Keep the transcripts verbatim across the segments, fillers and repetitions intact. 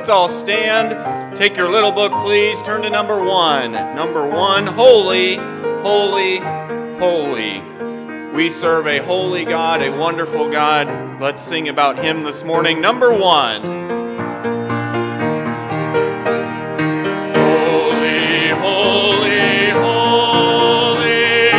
let's all stand. Take your little book, please. Turn to number one. Number one, holy, holy, holy. We serve a holy God, a wonderful God. Let's sing about him this morning. Number one. Holy, holy, holy,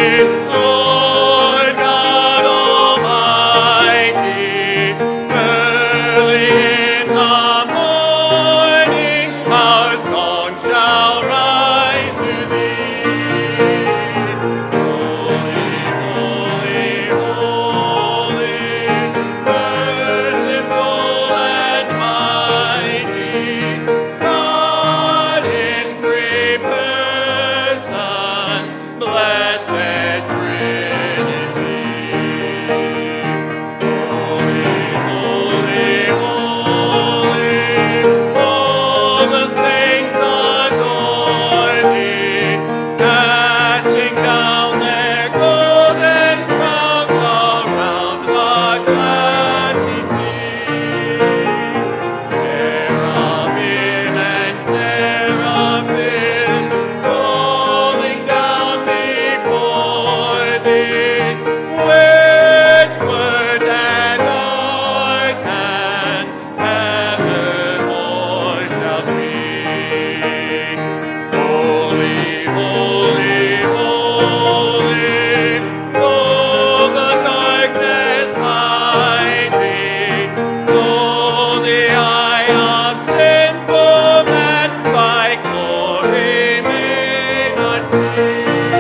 Lord God Almighty. Early in the morning, our song shall rise to thee. Holy, holy, holy, merciful and mighty, God in three persons, blessed Trinity. Holy, holy, holy, all the saints adore thee, casting down their golden crowns around the glassy sea. Cherubim and seraphim falling down before thee, which word and art and evermore shall be. Holy, holy, holy, though the darkness hide thee, though the eye of sinful man thy glory may not see.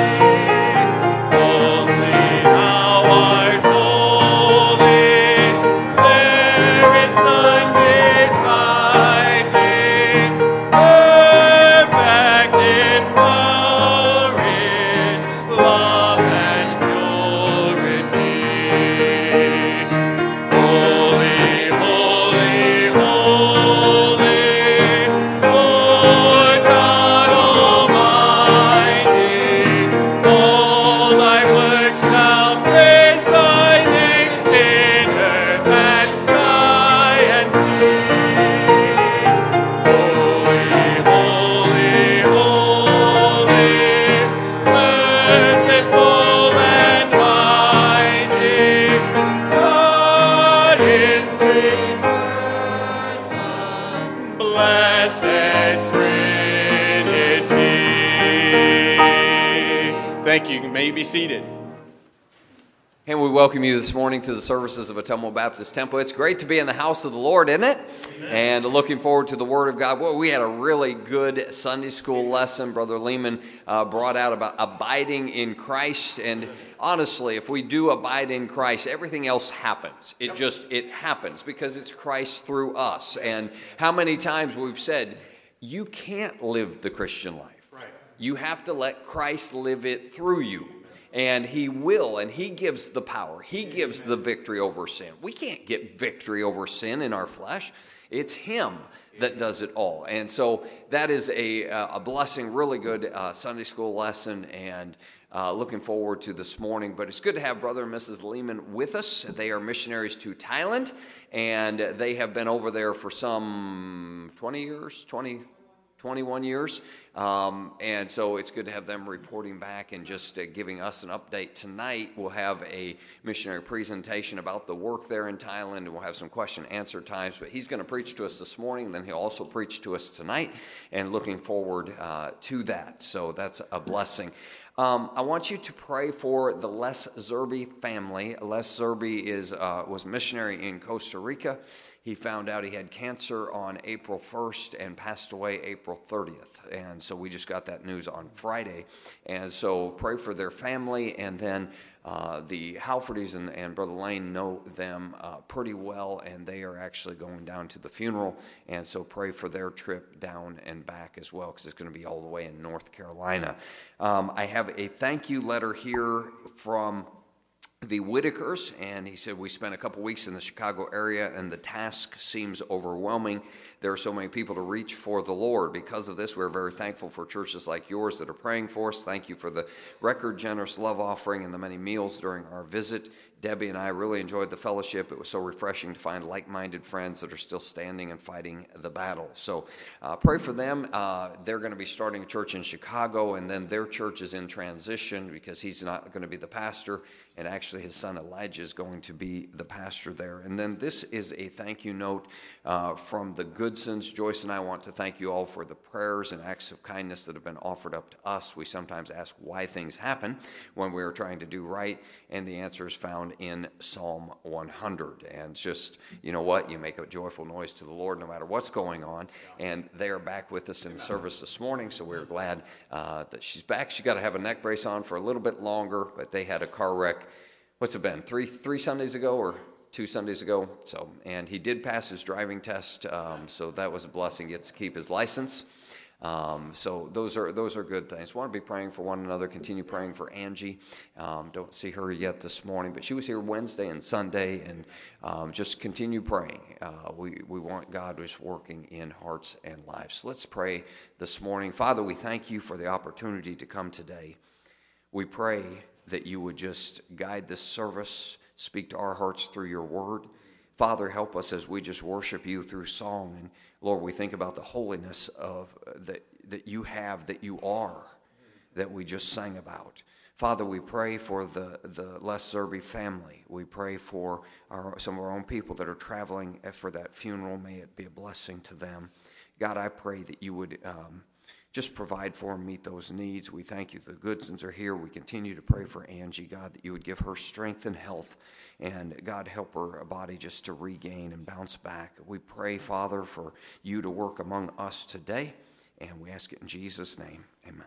Only thou art holy, there is none beside thee, perfect in power, in love and purity. Holy, holy, holy, Lord God Almighty, all thy works shall praise thy name in earth and sky and sea. Holy, holy, holy, merciful and mighty, God in three persons, blessed Trinity. Thank you. You may be seated. And we welcome you this morning to the services of Ottumwa Baptist Temple. It's great to be in the house of the Lord, isn't it? And looking forward to the Word of God. Well, we had a really good Sunday school lesson. Brother Lehman uh, brought out about abiding in Christ. And honestly, if we do abide in Christ, everything else happens. It just, it happens because it's Christ through us. And how many times we've said, you can't live the Christian life. You have to let Christ live it through you. And he will, and he gives the power. He gives the victory over sin. We can't get victory over sin in our flesh. It's him that does it all. And so that is a, a blessing, really good uh, Sunday school lesson, and uh, looking forward to this morning. But it's good to have Brother and Missus Lehman with us. They are missionaries to Thailand, and they have been over there for some twenty years, twenty, twenty-one years. Um, and so it's good to have them reporting back and just uh, giving us an update. Tonight we'll have a missionary presentation about the work there in Thailand, and we'll have some question and answer times. But he's going to preach to us this morning, and then he'll also preach to us tonight, and looking forward uh, to that. So that's a blessing. Um, I want you to pray for the Les Zerby family. Les Zerby is uh, was a missionary in Costa Rica. He found out he had cancer on April first and passed away April thirtieth. And so we just got that news on Friday. And so pray for their family. And then uh, the Halfords and, and Brother Lane know them uh, pretty well, and they are actually going down to the funeral. And so pray for their trip down and back as well, because it's going to be all the way in North Carolina. Um, I have a thank you letter here from the Whitakers, and he said, we spent a couple weeks in the Chicago area, and the task seems overwhelming. There are so many people to reach for the Lord. Because of this, we're very thankful for churches like yours that are praying for us. Thank you for the record generous love offering and the many meals during our visit. Debbie and I really enjoyed the fellowship. It was so refreshing to find like-minded friends that are still standing and fighting the battle. So uh, pray for them. Uh, they're going to be starting a church in Chicago, and then their church is in transition because he's not going to be the pastor, and actually his son Elijah is going to be the pastor there. And then this is a thank you note uh, from the Goodsons. Joyce and I want to thank you all for the prayers and acts of kindness that have been offered up to us. We sometimes ask why things happen when we are trying to do right, and the answer is found in Psalm one hundred. And just, you know what, you make a joyful noise to the Lord no matter what's going on. And they are back with us in the service this morning, so we're glad uh, that she's back. She got to have a neck brace on for a little bit longer, but they had a car wreck. What's it been, three three Sundays ago or two Sundays ago? So, and he did pass his driving test, um, so that was a blessing. Gets to keep his license. Um, so those are those are good things. Want to be praying for one another. Continue praying for Angie. Um, don't see her yet this morning, but she was here Wednesday and Sunday, and um, just continue praying. Uh, we we want God just working in hearts and lives. So let's pray this morning. Father, we thank you for the opportunity to come today. We pray that you would just guide this service, speak to our hearts through your word. Father, help us as we just worship you through song. And Lord, we think about the holiness of uh, that that you have, that you are, that we just sang about. Father, we pray for the, the Les Zerbe family. We pray for our, some of our own people that are traveling for that funeral. May it be a blessing to them. God, I pray that you would um, just provide for them, meet those needs. We thank you the Goodsons are here. We continue to pray for Angie, God, that you would give her strength and health. And God, help her body just to regain and bounce back. We pray, Father, for you to work among us today. And we ask it in Jesus' name. Amen.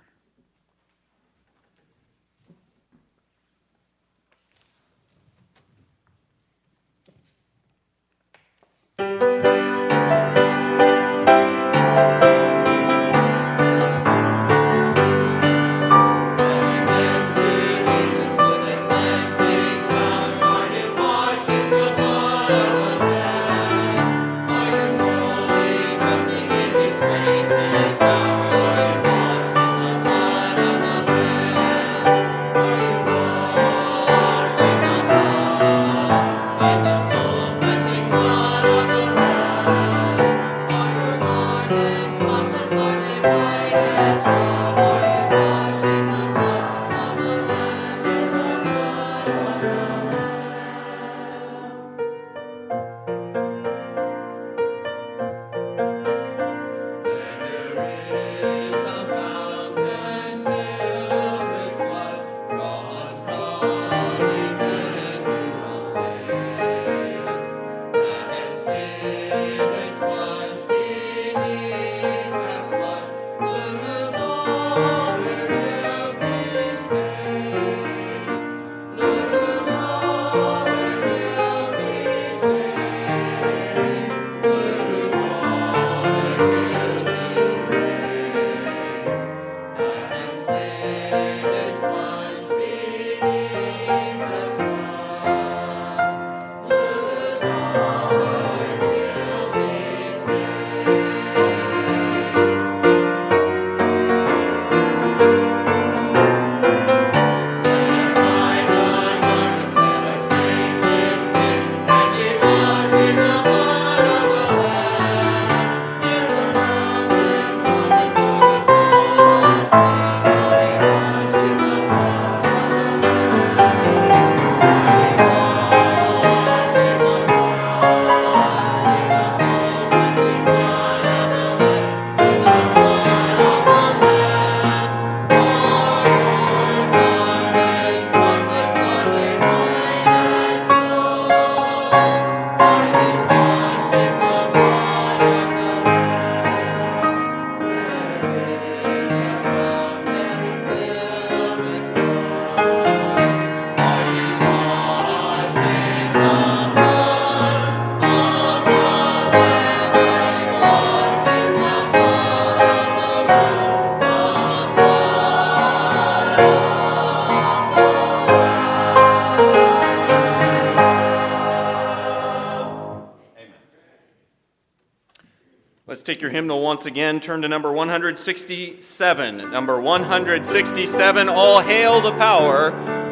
Take your hymnal once again. Turn to number one sixty-seven. Number one sixty-seven, All Hail the Power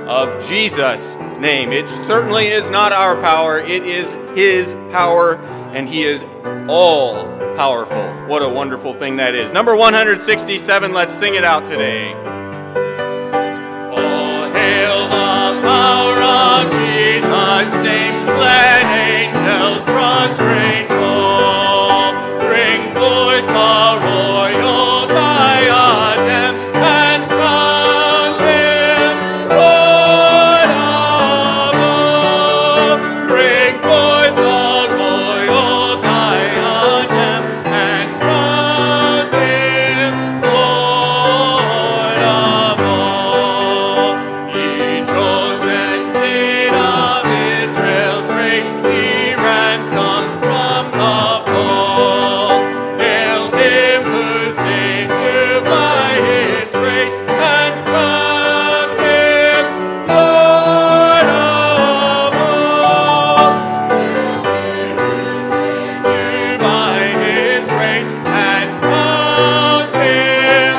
of Jesus' name. It certainly is not our power. It is his power, and he is all powerful. What a wonderful thing that is. Number one hundred sixty-seven, let's sing it out today. Oh, hail the power of Jesus' name. Let angels prostrate fall. Bring forth the royal diadem and crown him Lord of all. Bring forth the royal diadem and crown him Lord of all. Ye chosen seed of Israel's race, he ransomed from the fall. Hail him who saves you by his grace and crown him Lord of all. Hail him who saves you by his grace and crown him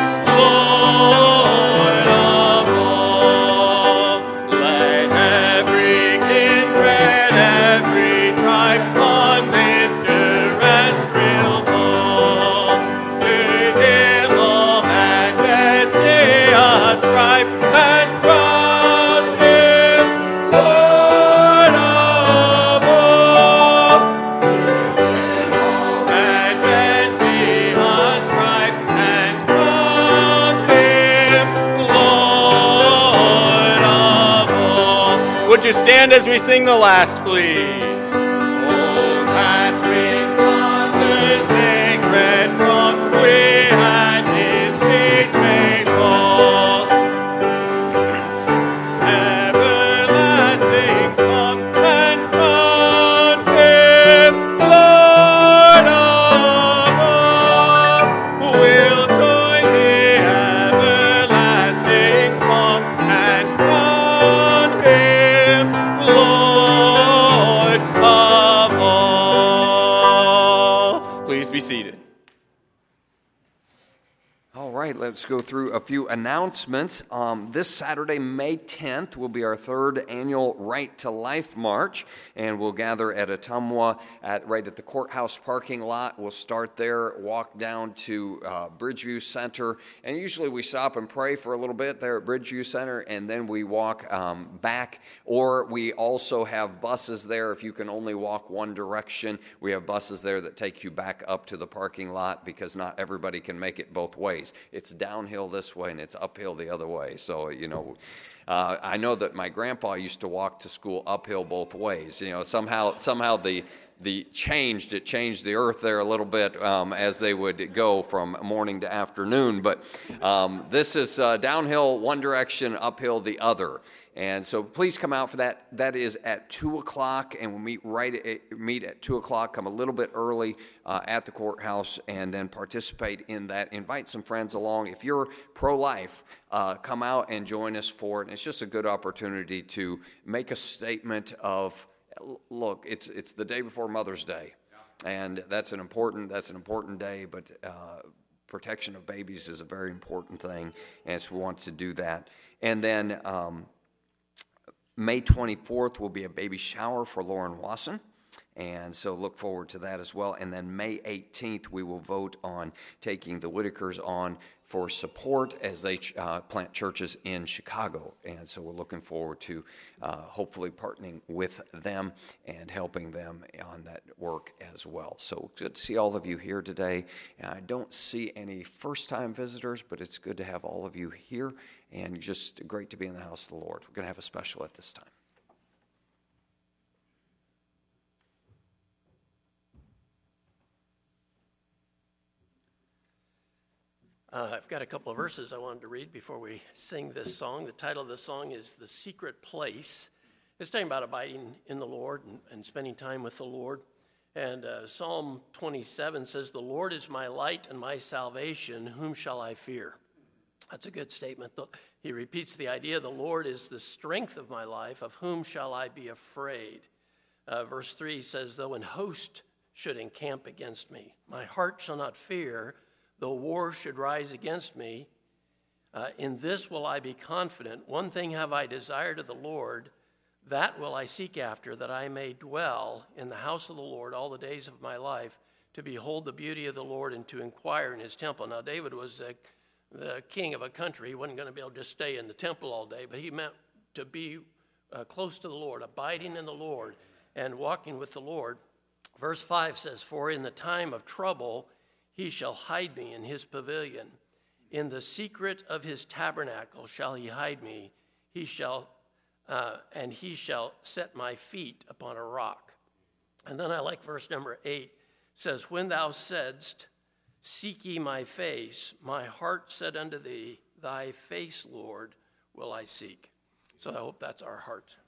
Lord of all. Let every kindred, every tribe on this terrestrial ball to him all majesty ascribe and crown him Lord of all. To him all majesty ascribe and crown him Lord of all. Would you stand as we sing the last, please? Oh, that we ponder sacred throne, we at his feet may fall. Everlasting song and crown him Lord of all. We'll join the everlasting song and crown him Lord of all. Please be seated. All right, let's go through a few announcements. Um, this Saturday, May tenth, will be our third annual Right to Life March, and we'll gather at Ottumwa at right at the courthouse parking lot. We'll start there, walk down to uh, Bridgeview Center, and usually we stop and pray for a little bit there at Bridgeview Center, and then we walk um, back, or we also have buses there. If you can only walk one direction, we have buses there that take you back up to the parking lot because not everybody can make it both ways. It's downhill this way and it's uphill the other way. So, you know, uh, I know that my grandpa used to walk to school uphill both ways. You know, somehow somehow the the changed, it changed the earth there a little bit um, as they would go from morning to afternoon. But um, this is uh, downhill one direction, uphill the other. And so please come out for that. That is at two o'clock, and we'll meet right at, meet at two o'clock. Come a little bit early uh, at the courthouse, and then participate in that. Invite some friends along. If you're pro-life, uh, come out and join us for it. And it's just a good opportunity to make a statement of, look, it's it's the day before Mother's Day, and that's an important that's an important day, but uh, protection of babies is a very important thing, and so we want to do that. And then Um, May twenty-fourth will be a baby shower for Lauren Wasson, and so look forward to that as well. And then May eighteenth, we will vote on taking the Whitakers on for support as they uh, plant churches in Chicago. And so we're looking forward to uh, hopefully partnering with them and helping them on that work as well. So good to see all of you here today. And I don't see any first-time visitors, but it's good to have all of you here. And just great to be in the house of the Lord. We're going to have a special at this time. Uh, I've got a couple of verses I wanted to read before we sing this song. The title of the song is The Secret Place. It's talking about abiding in the Lord and, and spending time with the Lord. And uh, Psalm twenty-seven says, "The Lord is my light and my salvation. Whom shall I fear?" That's a good statement. He repeats the idea, the Lord is the strength of my life. Of whom shall I be afraid? Uh, verse three says, "Though an host should encamp against me, my heart shall not fear. Though war should rise against me, Uh, in this will I be confident. One thing have I desired of the Lord, that will I seek after, that I may dwell in the house of the Lord all the days of my life, to behold the beauty of the Lord and to inquire in his temple. Now, David was uh, the king of a country. He wasn't going to be able to just stay in the temple all day, but he meant to be uh, close to the Lord, abiding in the Lord and walking with the Lord. Verse five says, for in the time of trouble he shall hide me in his pavilion. In the secret of his tabernacle shall he hide me. He shall, uh, and he shall set my feet upon a rock. And then I like verse number eight. It says, when thou saidst, seek ye my face, my heart said unto thee, thy face, Lord, will I seek. So I hope that's our heart.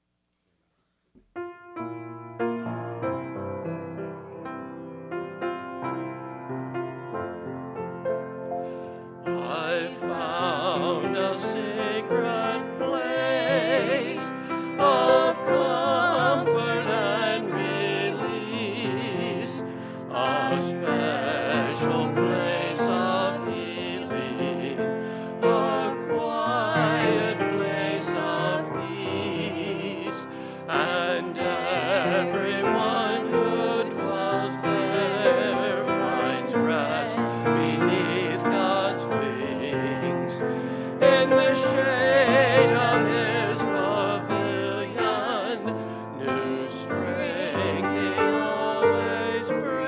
I found a sacred place of comfort and release, a special place of healing, a quiet place of peace, and everyone who dwells there finds rest beneath God's wings. In the shade of his pavilion, new strength he always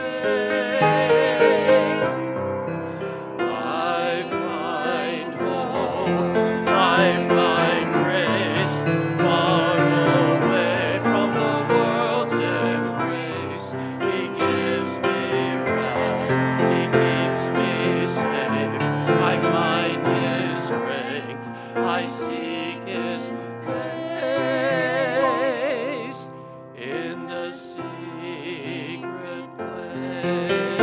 brings. I find hope, I find grace, far away from the world's embrace. He gives me rest, he keeps me safe. I find his strength, I seek his face in the secret place.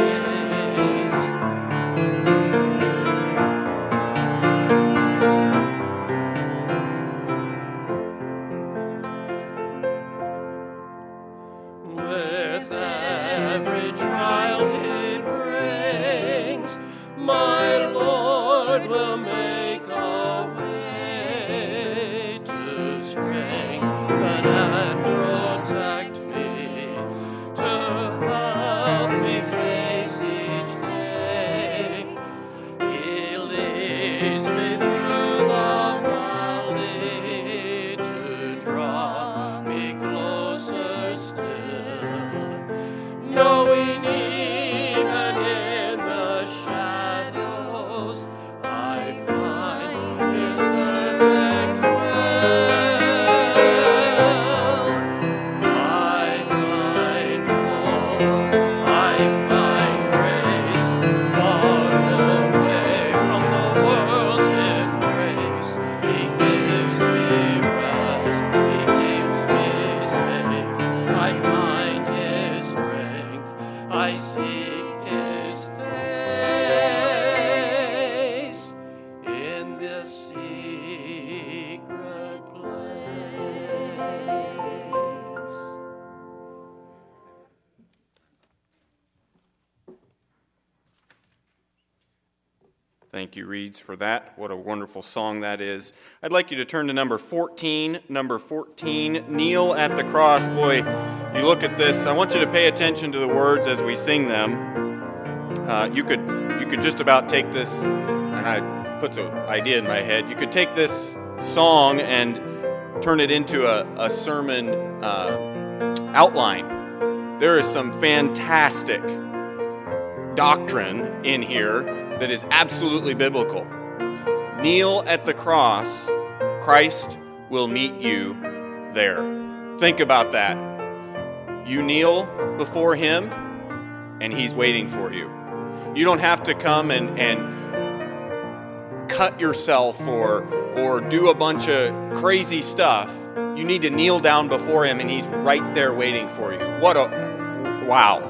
With every trial it brings, my Lord will make a way to strengthen and protect me, to help me face each day. He leads me through the valley to draw me closer still, knowing even in the shadows I find his perfect will. I find hope, I find grace, far away from the world's embrace. He gives me rest, he keeps me safe. I find his strength, I seek his face in this secret place. Thank you, Reeds, for that. What a wonderful song that is. I'd like you to turn to number fourteen. Number fourteen, Kneel at the Cross. Boy, you look at this. I want you to pay attention to the words as we sing them. Uh, you could you could just about take this, and I put an idea in my head. You could take this song and turn it into a, a sermon uh, outline. There is some fantastic doctrine in here that is absolutely biblical. Kneel at the cross, Christ will meet you there. Think about that. You kneel before him, and he's waiting for you. You don't have to come and, and cut yourself or, or do a bunch of crazy stuff. You need to kneel down before him, and he's right there waiting for you. What a, wow.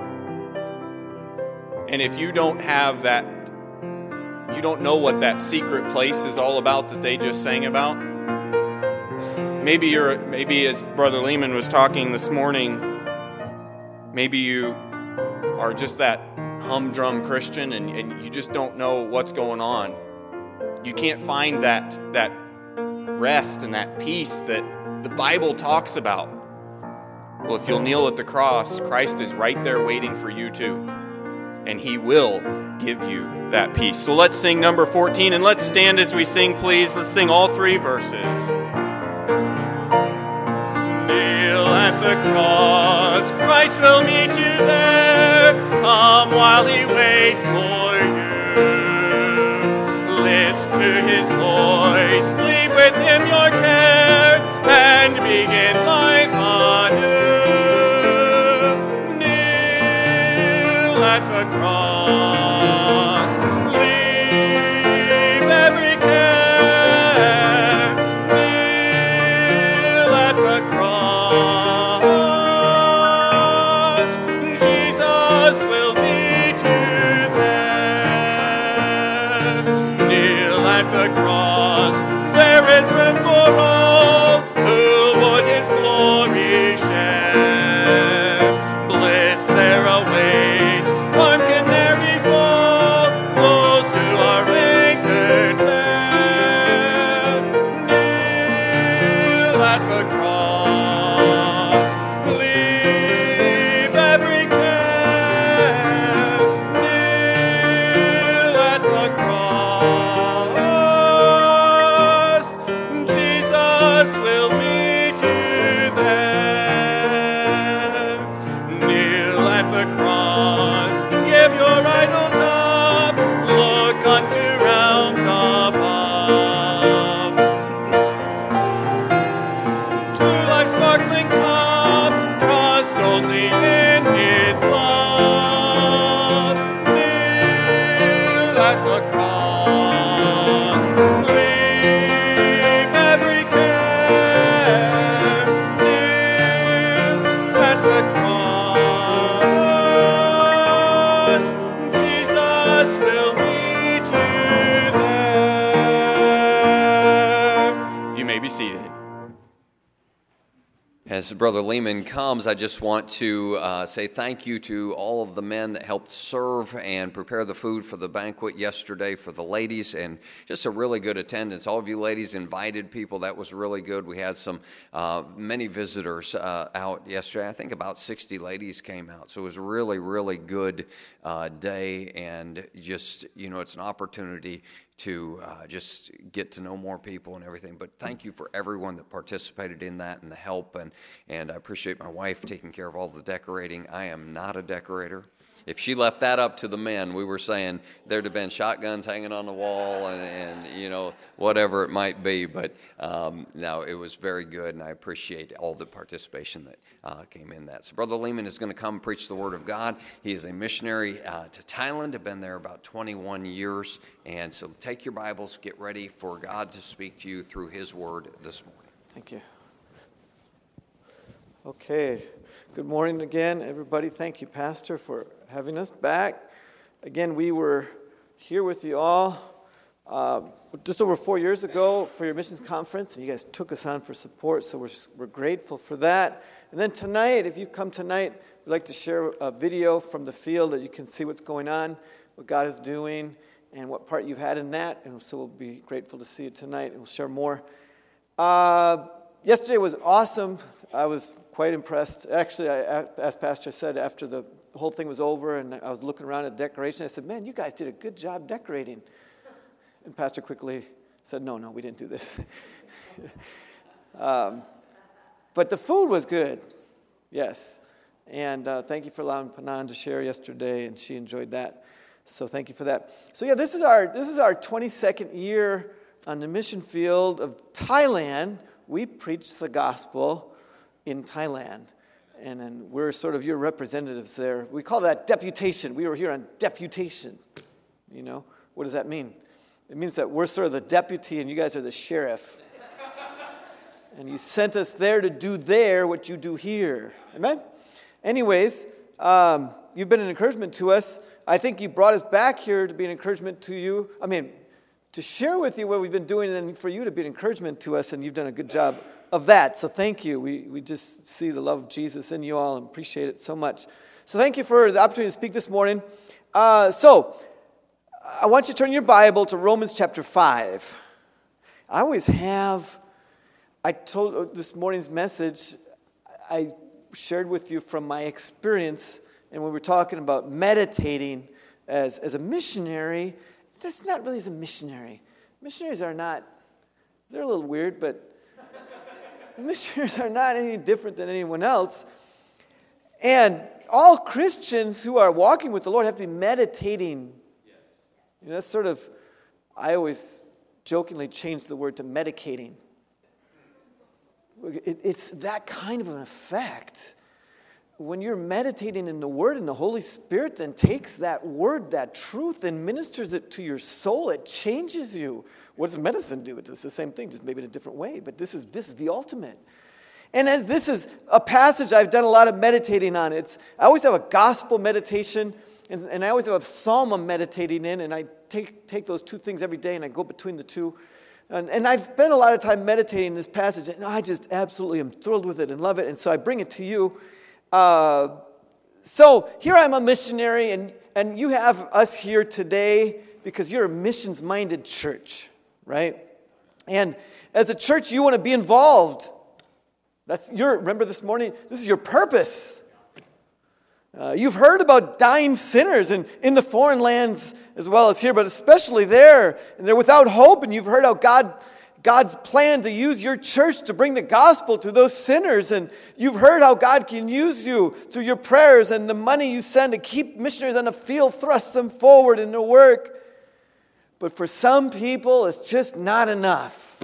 And if you don't have that, you don't know what that secret place is all about that they just sang about. Maybe you're, maybe as Brother Lehman was talking this morning, maybe you are just that humdrum Christian and, and you just don't know what's going on. you can't find that, that rest and that peace that the Bible talks about. Well, if you'll kneel at the cross, Christ is right there waiting for you too. And he will give you that peace. So let's sing number fourteen, and let's stand as we sing, please. Let's sing all three verses. Kneel at the cross, Christ will meet you there. Come while he waits for you. Listen to his voice, leave with him your care, and begin life anew. Kneel at the cross, leave every care. Kneel at the cross, Jesus will meet you there. Kneel at the cross, there is room for all who would his glory share. Bliss there awaits, one can ne'er befall those who are anchored there. Kneel at the cross, leave every care. Kneel at the cross, Jesus will meet you there. Kneel at the cross, give your idols up, look unto realms above. To life's sparkling cup, trust only in his love. Kneel at the cross, leave every care. Kneel at the cross, Jesus will meet you there. You may be seated. As Brother Lehman comes, I just want to uh, say thank you to all of the men that helped serve and prepare the food for the banquet yesterday for the ladies, and just a really good attendance. All of you ladies invited people. That was really good. We had some uh, many visitors uh, out yesterday. I think about sixty ladies came out, so it was a really, really good uh, day, and just, you know, it's an opportunity to uh, just get to know more people and everything. But thank you for everyone that participated in that and the help. And, and I appreciate my wife taking care of all the decorating. I am not a decorator. If she left that up to the men, we were saying there'd have been shotguns hanging on the wall and, and you know, whatever it might be. But um, no, it was very good, and I appreciate all the participation that uh, came in that. So Brother Lehman is going to come preach the Word of God. He is a missionary uh, to Thailand. I've been there about twenty-one years. And so take your Bibles, get ready for God to speak to you through His Word this morning. Thank you. Okay. Good morning again, everybody. Thank you, Pastor, for having us back. Again, we were here with you all uh, just over four years ago for your missions conference, and you guys took us on for support, so we're, we're grateful for that. And then tonight, if you come tonight, we'd like to share a video from the field that you can see what's going on, what God is doing, and what part you've had in that, and so we'll be grateful to see you tonight, and we'll share more. Uh, yesterday was awesome. I was quite impressed. Actually, I, as Pastor said, after the whole thing was over and I was looking around at decoration, I said, man, you guys did a good job decorating. And Pastor quickly said, no, no, we didn't do this. um, but the food was good, yes. And uh, thank you for allowing Panan to share yesterday, and she enjoyed that. So thank you for that. So yeah, this is our this is our twenty-second year on the mission field of Thailand. We preach the gospel in Thailand, and then we're sort of your representatives there. We call that deputation. We were here on deputation. You know, what does that mean? It means that we're sort of the deputy and you guys are the sheriff. And you sent us there to do there what you do here. Amen? Anyways, um, you've been an encouragement to us. I think you brought us back here to be an encouragement to you. I mean, to share with you what we've been doing and for you to be an encouragement to us, and you've done a good job of that. So thank you. We we just see the love of Jesus in you all and appreciate it so much. So thank you for the opportunity to speak this morning. Uh, so I want you to turn your Bible to Romans chapter five. I always have, I told this morning's message, I shared with you from my experience, and we were talking about meditating as, as a missionary. That's not really as a missionary. Missionaries are not, they're a little weird, but missionaries are not any different than anyone else. And all Christians who are walking with the Lord have to be meditating. You know, that's sort of, I always jokingly change the word to medicating. It, it's that kind of an effect. When you're meditating in the Word, and the Holy Spirit then takes that Word, that truth, and ministers it to your soul, it changes you. What does medicine do? It's the same thing, just maybe in a different way. But this is this is the ultimate. And as this is a passage I've done a lot of meditating on. It's I always have a gospel meditation, and, and I always have a psalm I'm meditating in, and I take take those two things every day, and I go between the two. And, and I've spent a lot of time meditating this passage, and I just absolutely am thrilled with it and love it, and so I bring it to you. Uh, so here I'm a missionary, and, and you have us here today because you're a missions-minded church, right? And as a church, you want to be involved. That's your, remember this morning, this is your purpose. Uh, you've heard about dying sinners in, in the foreign lands as well as here, but especially there, and they're without hope, and you've heard how God God's plan to use your church to bring the gospel to those sinners. And you've heard how God can use you through your prayers and the money you send to keep missionaries on the field, thrust them forward in their work. But for some people, it's just not enough.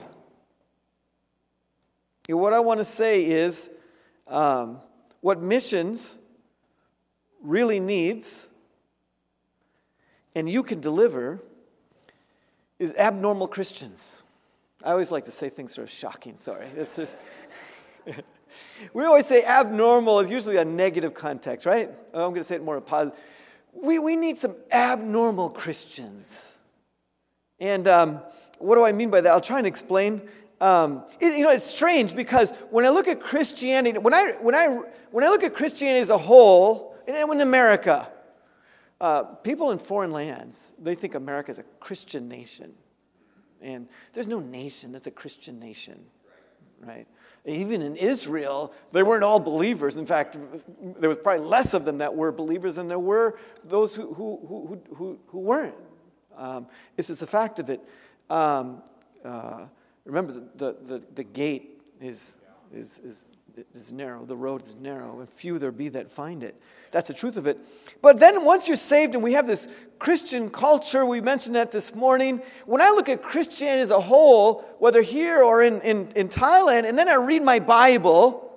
And what I want to say is, um, what missions really needs, and you can deliver, is abnormal Christians. I always like to say things that are shocking, sorry. It's just we always say abnormal is usually a negative context, right? Oh, I'm going to say it more positive. We, we need some abnormal Christians. And um, what do I mean by that? I'll try and explain. Um, it, you know, it's strange because when I look at Christianity, when I when I when I look at Christianity as a whole, and in America, uh, people in foreign lands, they think America is a Christian nation. And there's no nation that's a Christian nation, right? Even in Israel, they weren't all believers. In fact, there was probably less of them that were believers than there were those who who who who, who weren't. Um, it's just a fact of it. Um, uh, remember, the, the the the gate is is is is narrow. The road is narrow, and few there be that find it. That's the truth of it. But then once you're saved, and we have this Christian culture, we mentioned that this morning. When I look at Christianity as a whole, whether here or in, in, in Thailand, and then I read my Bible,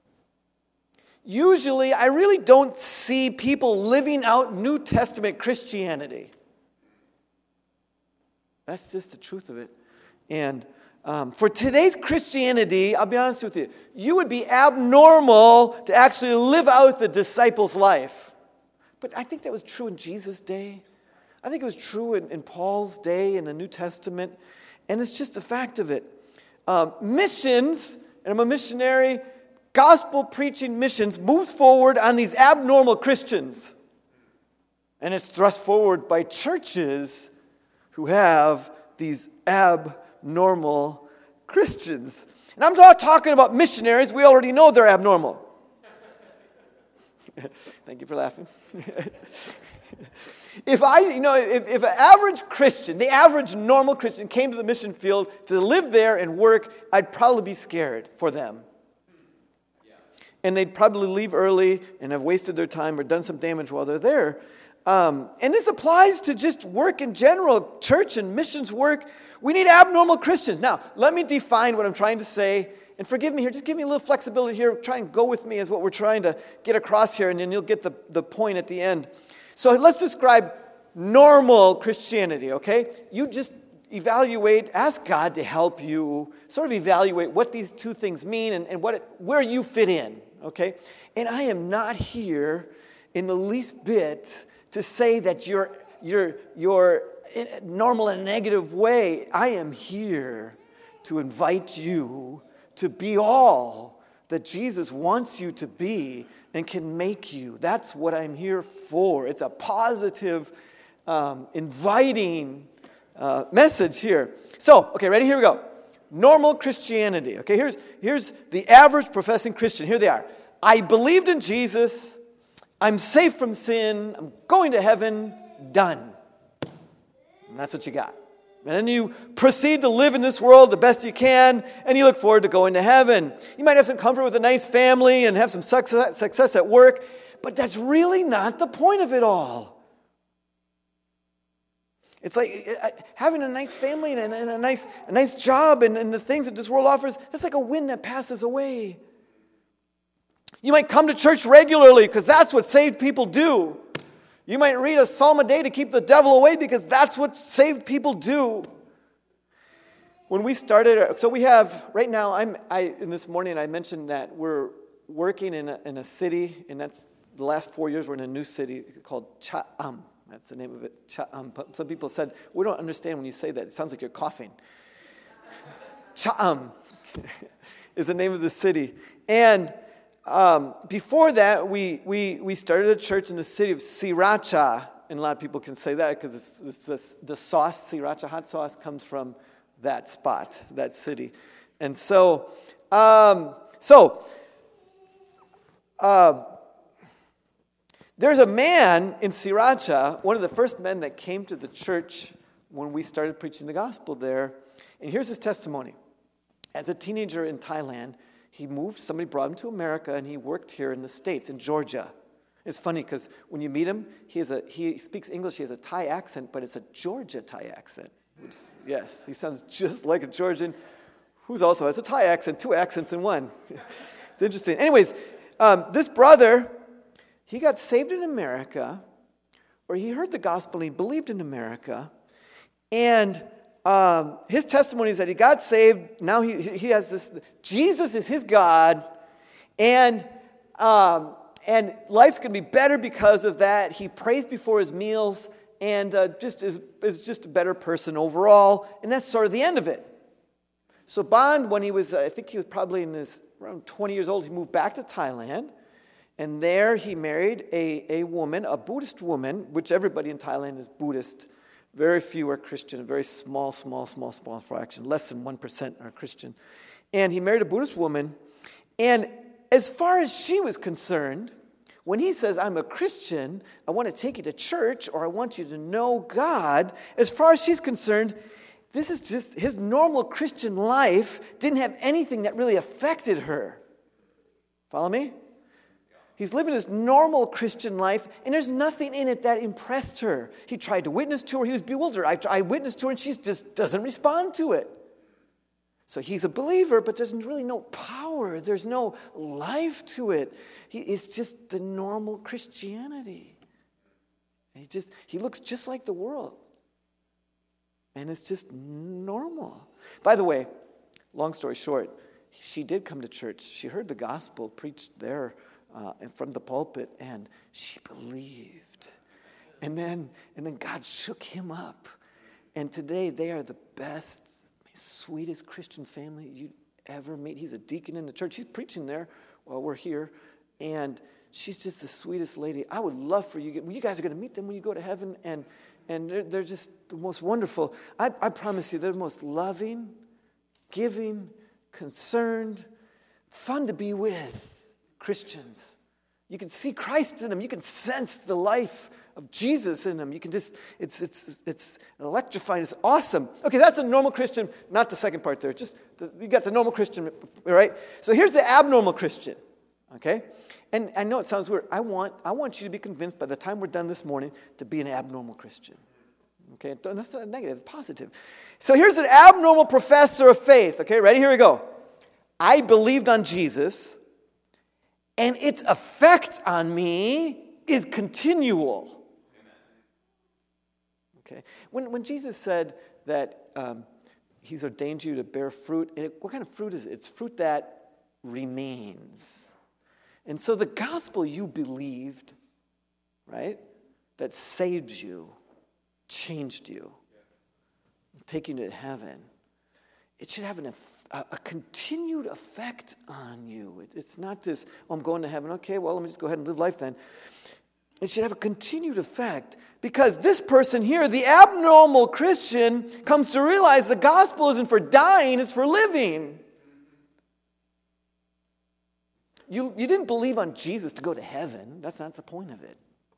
usually I really don't see people living out New Testament Christianity. That's just the truth of it. And Um, for today's Christianity, I'll be honest with you, you would be abnormal to actually live out the disciples' life. But I think that was true in Jesus' day. I think it was true in, in Paul's day in the New Testament. And it's just a fact of it. Um, missions, and I'm a missionary, gospel-preaching missions moves forward on these abnormal Christians. And it's thrust forward by churches who have these abnormal normal Christians. And I'm not talking about missionaries. We already know they're abnormal. Thank you for laughing. If I, you know, if, if an average Christian, the average normal Christian came to the mission field to live there and work, I'd probably be scared for them. And they'd probably leave early and have wasted their time or done some damage while they're there. Um, and this applies to just work in general, church and missions work. We need abnormal Christians. Now, let me define what I'm trying to say. And forgive me here, just give me a little flexibility here. Try and go with me as what we're trying to get across here, and then you'll get the, the point at the end. So let's describe normal Christianity, okay? You just evaluate, ask God to help you sort of evaluate what these two things mean and, and what it, where you fit in, okay? And I am not here in the least bit to say that you're, you're, you're normal in a negative way. I am here to invite you to be all that Jesus wants you to be and can make you. That's what I'm here for. It's a positive um, inviting uh, message here. So, okay, ready? Here we go. Normal Christianity. Okay, here's, here's the average professing Christian. Here they are. I believed in Jesus. I'm safe from sin. I'm going to heaven. Done. And that's what you got. And then you proceed to live in this world the best you can, and you look forward to going to heaven. You might have some comfort with a nice family and have some success, success at work, but that's really not the point of it all. It's like having a nice family and a nice, a nice job and, and the things that this world offers, that's like a wind that passes away. You might come to church regularly because that's what saved people do. You might read a psalm a day to keep the devil away because that's what saved people do. When we started, so we have, right now, I'm, I, in this morning I mentioned that we're working in a, in a city, and that's the last four years we're in a new city called Cha'am. That's the name of it, Cha'am. Some people said, we don't understand when you say that. It sounds like you're coughing. Cha'am is the name of the city. And Um, before that, we, we we started a church in the city of Sriracha, and a lot of people can say that because it's, it's this, the sauce, Sriracha hot sauce, comes from that spot, that city, and so um, so uh, there's a man in Sriracha, one of the first men that came to the church when we started preaching the gospel there, and here's his testimony. As a teenager in Thailand, he moved, somebody brought him to America, and he worked here in the States, in Georgia. It's funny because when you meet him, he has a he speaks English, he has a Thai accent, but it's a Georgia Thai accent. Which is, yes, he sounds just like a Georgian who also has a Thai accent, two accents in one. It's interesting. Anyways, um, this brother, he got saved in America, or he heard the gospel, and he believed in America, and Um, his testimony is that he got saved. Now he he has this. Jesus is his God, and um, and life's going to be better because of that. He prays before his meals, and uh, just is is just a better person overall. And that's sort of the end of it. So Bond, when he was, uh, I think he was probably in his around twenty years old, he moved back to Thailand, and there he married a a woman, a Buddhist woman, which everybody in Thailand is Buddhist. Very few are Christian, a very small, small, small, small fraction. Less than one percent are Christian. And he married a Buddhist woman. And as far as she was concerned, when he says, I'm a Christian, I want to take you to church, or I want you to know God, as far as she's concerned, this is just, his normal Christian life didn't have anything that really affected her. Follow me? He's living his normal Christian life, and there's nothing in it that impressed her. He tried to witness to her. He was bewildered. I, I witnessed to her, and she just doesn't respond to it. So he's a believer, but there's really no power. There's no life to it. He, it's just the normal Christianity. He just he looks just like the world. And it's just normal. By the way, long story short, she did come to church. She heard the gospel preached there. Uh, and from the pulpit, and she believed, and then and then God shook him up, and today they are the best, sweetest Christian family you'd ever meet. He's a deacon in the church. He's preaching there while we're here, and she's just the sweetest lady. I would love for you. You guys are going to meet them when you go to heaven, and and they're, they're just the most wonderful. I, I promise you, they're the most loving, giving, concerned, fun to be with Christians. You can see Christ in them. You can sense the life of Jesus in them. You can just, it's it's it's electrifying. It's awesome. Okay, that's a normal Christian, not the second part there. Just, the, you got the normal Christian, right? So here's the abnormal Christian, okay? And I know it sounds weird. I want, I want you to be convinced by the time we're done this morning to be an abnormal Christian. Okay, that's not negative, it's positive. So here's an abnormal professor of faith. Okay, ready? Here we go. I believed on Jesus, and its effect on me is continual. Okay. When when Jesus said that um, he's ordained you to bear fruit, and it, what kind of fruit is it? It's fruit that remains. And so the gospel you believed, right, that saved you, changed you, taking you to heaven, it should have an, a, a continued effect on you. It, it's not this, oh, I'm going to heaven. Okay, well, let me just go ahead and live life then. It should have a continued effect. Because this person here, the abnormal Christian, comes to realize the gospel isn't for dying, it's for living. You, you didn't believe on Jesus to go to heaven. That's not the point of it.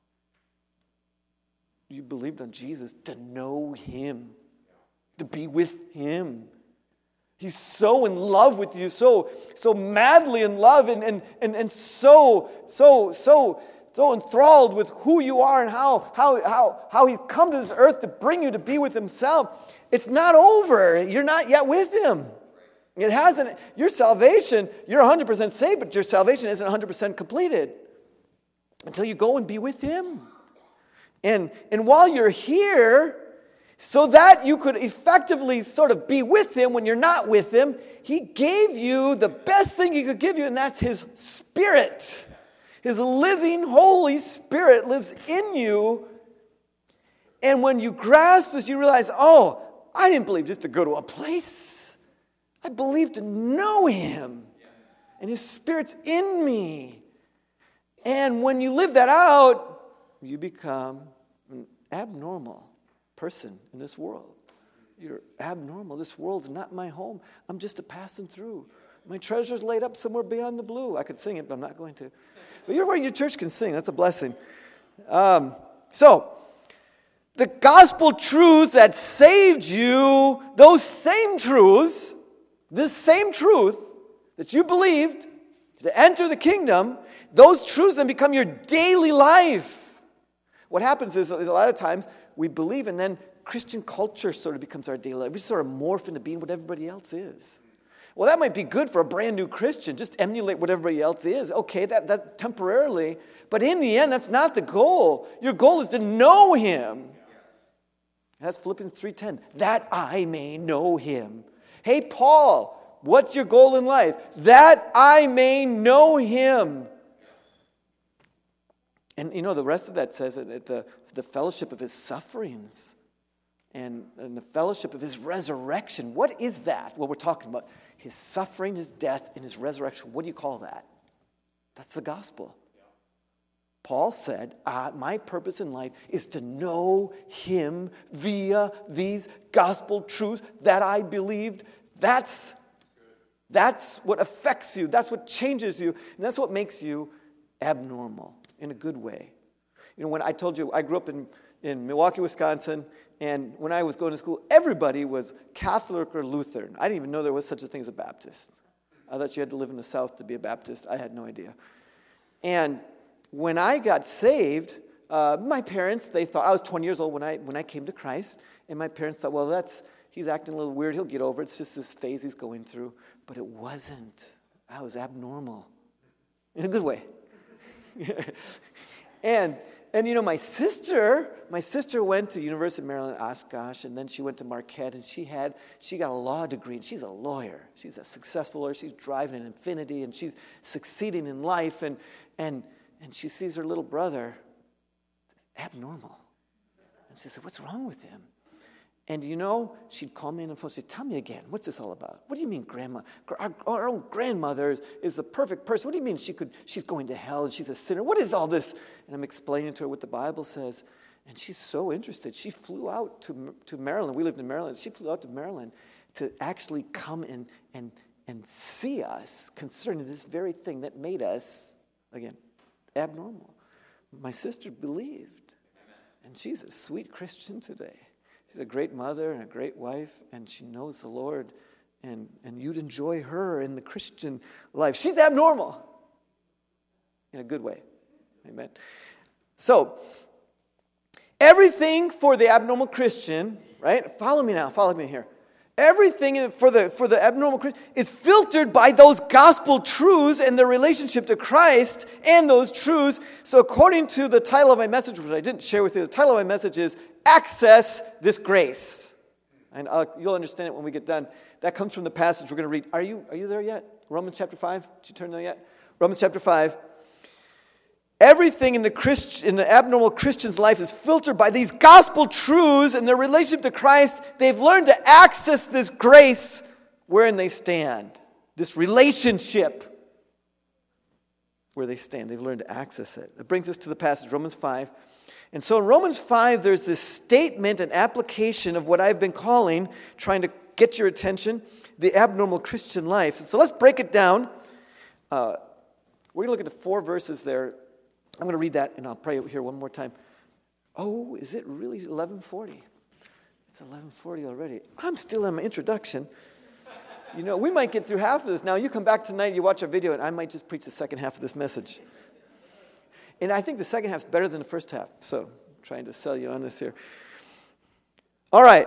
You believed on Jesus to know him, to be with him. He's so in love with you, so so madly in love, and and and, and so so so so enthralled with who you are and how how how how he's come to this earth to bring you to be with himself. It's not over. You're not yet with him. It hasn't. Your salvation, you're one hundred percent saved, but your salvation isn't one hundred percent completed until you go and be with him. And and while you're here, so that you could effectively sort of be with him when you're not with him, he gave you the best thing he could give you, and that's his Spirit. His living Holy Spirit lives in you. And when you grasp this, you realize, oh, I didn't believe just to go to a place. I believe to know him. And his Spirit's in me. And when you live that out, you become an abnormal person in this world. You're abnormal. This world's not my home. I'm just a passing through. My treasure's laid up somewhere beyond the blue. I could sing it, but I'm not going to. But you're where your church can sing. That's a blessing. Um, so, the gospel truths that saved you, those same truths, this same truth that you believed to enter the kingdom, those truths then become your daily life. What happens is a lot of times we believe, and then Christian culture sort of becomes our daily life. We sort of morph into being what everybody else is. Well, that might be good for a brand new Christian. Just emulate what everybody else is. Okay, that, that temporarily. But in the end, that's not the goal. Your goal is to know him. That's Philippians three ten. That I may know him. Hey, Paul, what's your goal in life? That I may know him. And you know, the rest of that says that the, the fellowship of his sufferings and, and the fellowship of his resurrection. What is that? What we're talking about? His suffering, his death, and his resurrection. What do you call that? That's the gospel. Yeah. Paul said, uh, my purpose in life is to know him via these gospel truths that I believed. That's, that's what affects you. That's what changes you. And that's what makes you abnormal in a good way. You know, when I told you, I grew up in, in Milwaukee, Wisconsin, and when I was going to school, everybody was Catholic or Lutheran. I didn't even know there was such a thing as a Baptist. I thought you had to live in the South to be a Baptist. I had no idea. And when I got saved, uh, my parents, they thought, I was twenty years old when I when I came to Christ, and my parents thought, well, that's he's acting a little weird. He'll get over it. It's just this phase he's going through. But it wasn't. I was abnormal in a good way. and and you know, my sister, my sister went to University of Maryland, Oshkosh, and then she went to Marquette, and she had she got a law degree, and she's a lawyer. She's a successful lawyer. She's driving an Infiniti, and she's succeeding in life, and and and she sees her little brother abnormal, and she said, "What's wrong with him?" And you know, she'd call me on the phone and say, tell me again, what's this all about? What do you mean, Grandma? Our, our own grandmother is, is the perfect person. What do you mean she could? She's going to hell and she's a sinner? What is all this? And I'm explaining to her what the Bible says. And she's so interested. She flew out to, to Maryland. We lived in Maryland. She flew out to Maryland to actually come and, and, and see us concerning this very thing that made us, again, abnormal. My sister believed. And she's a sweet Christian today. She's a great mother and a great wife, and she knows the Lord, and, and you'd enjoy her in the Christian life. She's abnormal in a good way. Amen. So, everything for the abnormal Christian, right? Follow me now, follow me here. Everything for the, for the abnormal Christian is filtered by those gospel truths and their relationship to Christ and those truths. So according to the title of my message, which I didn't share with you, the title of my message is Access This Grace. And I'll, you'll understand it when we get done. That comes from the passage we're going to read. Are you, are you there yet? Romans chapter five? Did you turn there yet? Romans chapter five. Everything in the Christ, in the abnormal Christian's life is filtered by these gospel truths and their relationship to Christ. They've learned to access this grace wherein they stand. This relationship where they stand. They've learned to access it. It brings us to the passage, Romans five. And so in Romans five, there's this statement and application of what I've been calling, trying to get your attention, the abnormal Christian life. So let's break it down. Uh, we're going to look at the four verses there. I'm going to read that, and I'll pray here one more time. Oh, is it really eleven forty? It's eleven forty already. I'm still in my introduction. You know, we might get through half of this. Now, you come back tonight, you watch our video, and I might just preach the second half of this message. And I think the second half's better than the first half. So, I'm trying to sell you on this here. All right.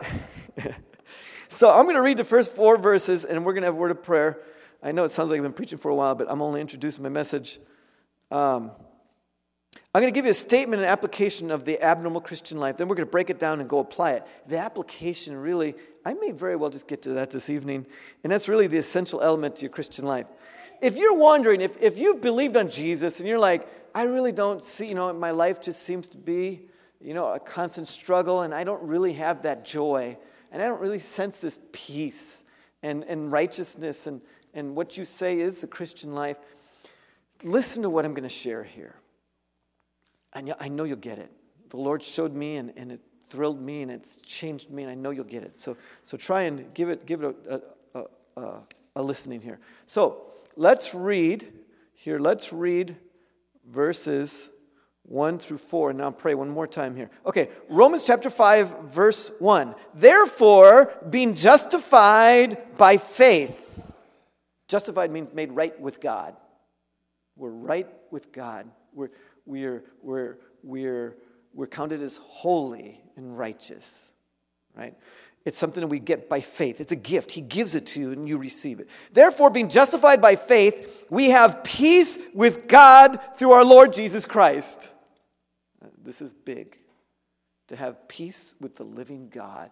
So, I'm going to read the first four verses, and we're going to have a word of prayer. I know it sounds like I've been preaching for a while, but I'm only introducing my message. Um, I'm going to give you a statement and application of the abnormal Christian life. Then we're going to break it down and go apply it. The application really, I may very well just get to that this evening. And that's really the essential element to your Christian life. If you're wondering, if, if you've believed on Jesus and you're like, I really don't see, you know, my life just seems to be, you know, a constant struggle and I don't really have that joy. And I don't really sense this peace and, and righteousness and, and what you say is the Christian life. Listen to what I'm going to share here. And I know you'll get it. The Lord showed me, and, and it thrilled me, and it's changed me, and I know you'll get it. So, so try and give it, give it a, a, a, a listening here. So let's read here. Let's read verses one through four, and now pray one more time here. Okay, Romans chapter five, verse one. Therefore, being justified by faith. Justified means made right with God. We're right with God. We're We're, we're, we're, we're counted as holy and righteous, right? It's something that we get by faith. It's a gift. He gives it to you and you receive it. Therefore, being justified by faith, we have peace with God through our Lord Jesus Christ. This is big. To have peace with the living God.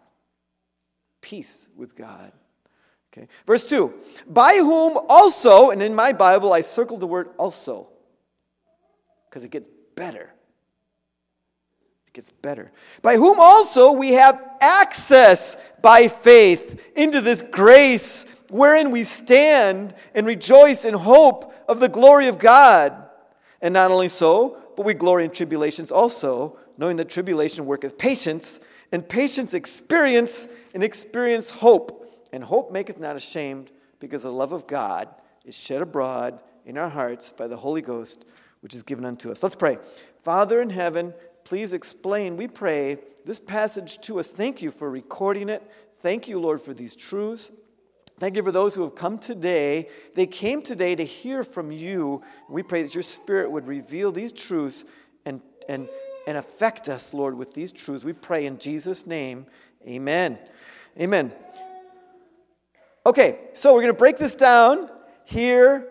Peace with God. Okay. Verse two. By whom also, and in my Bible I circled the word also. Because it gets better. It gets better. By whom also we have access by faith into this grace wherein we stand and rejoice in hope of the glory of God. And not only so, but we glory in tribulations also, knowing that tribulation worketh patience, and patience experience, and experience hope. And hope maketh not ashamed, because the love of God is shed abroad in our hearts by the Holy Ghost, which is given unto us. Let's pray. Father in heaven, please explain, we pray, this passage to us. Thank you for recording it. Thank you, Lord, for these truths. Thank you for those who have come today. They came today to hear from you. We pray that your Spirit would reveal these truths and, and, and affect us, Lord, with these truths. We pray in Jesus' name. Amen. Amen. Okay, so we're going to break this down here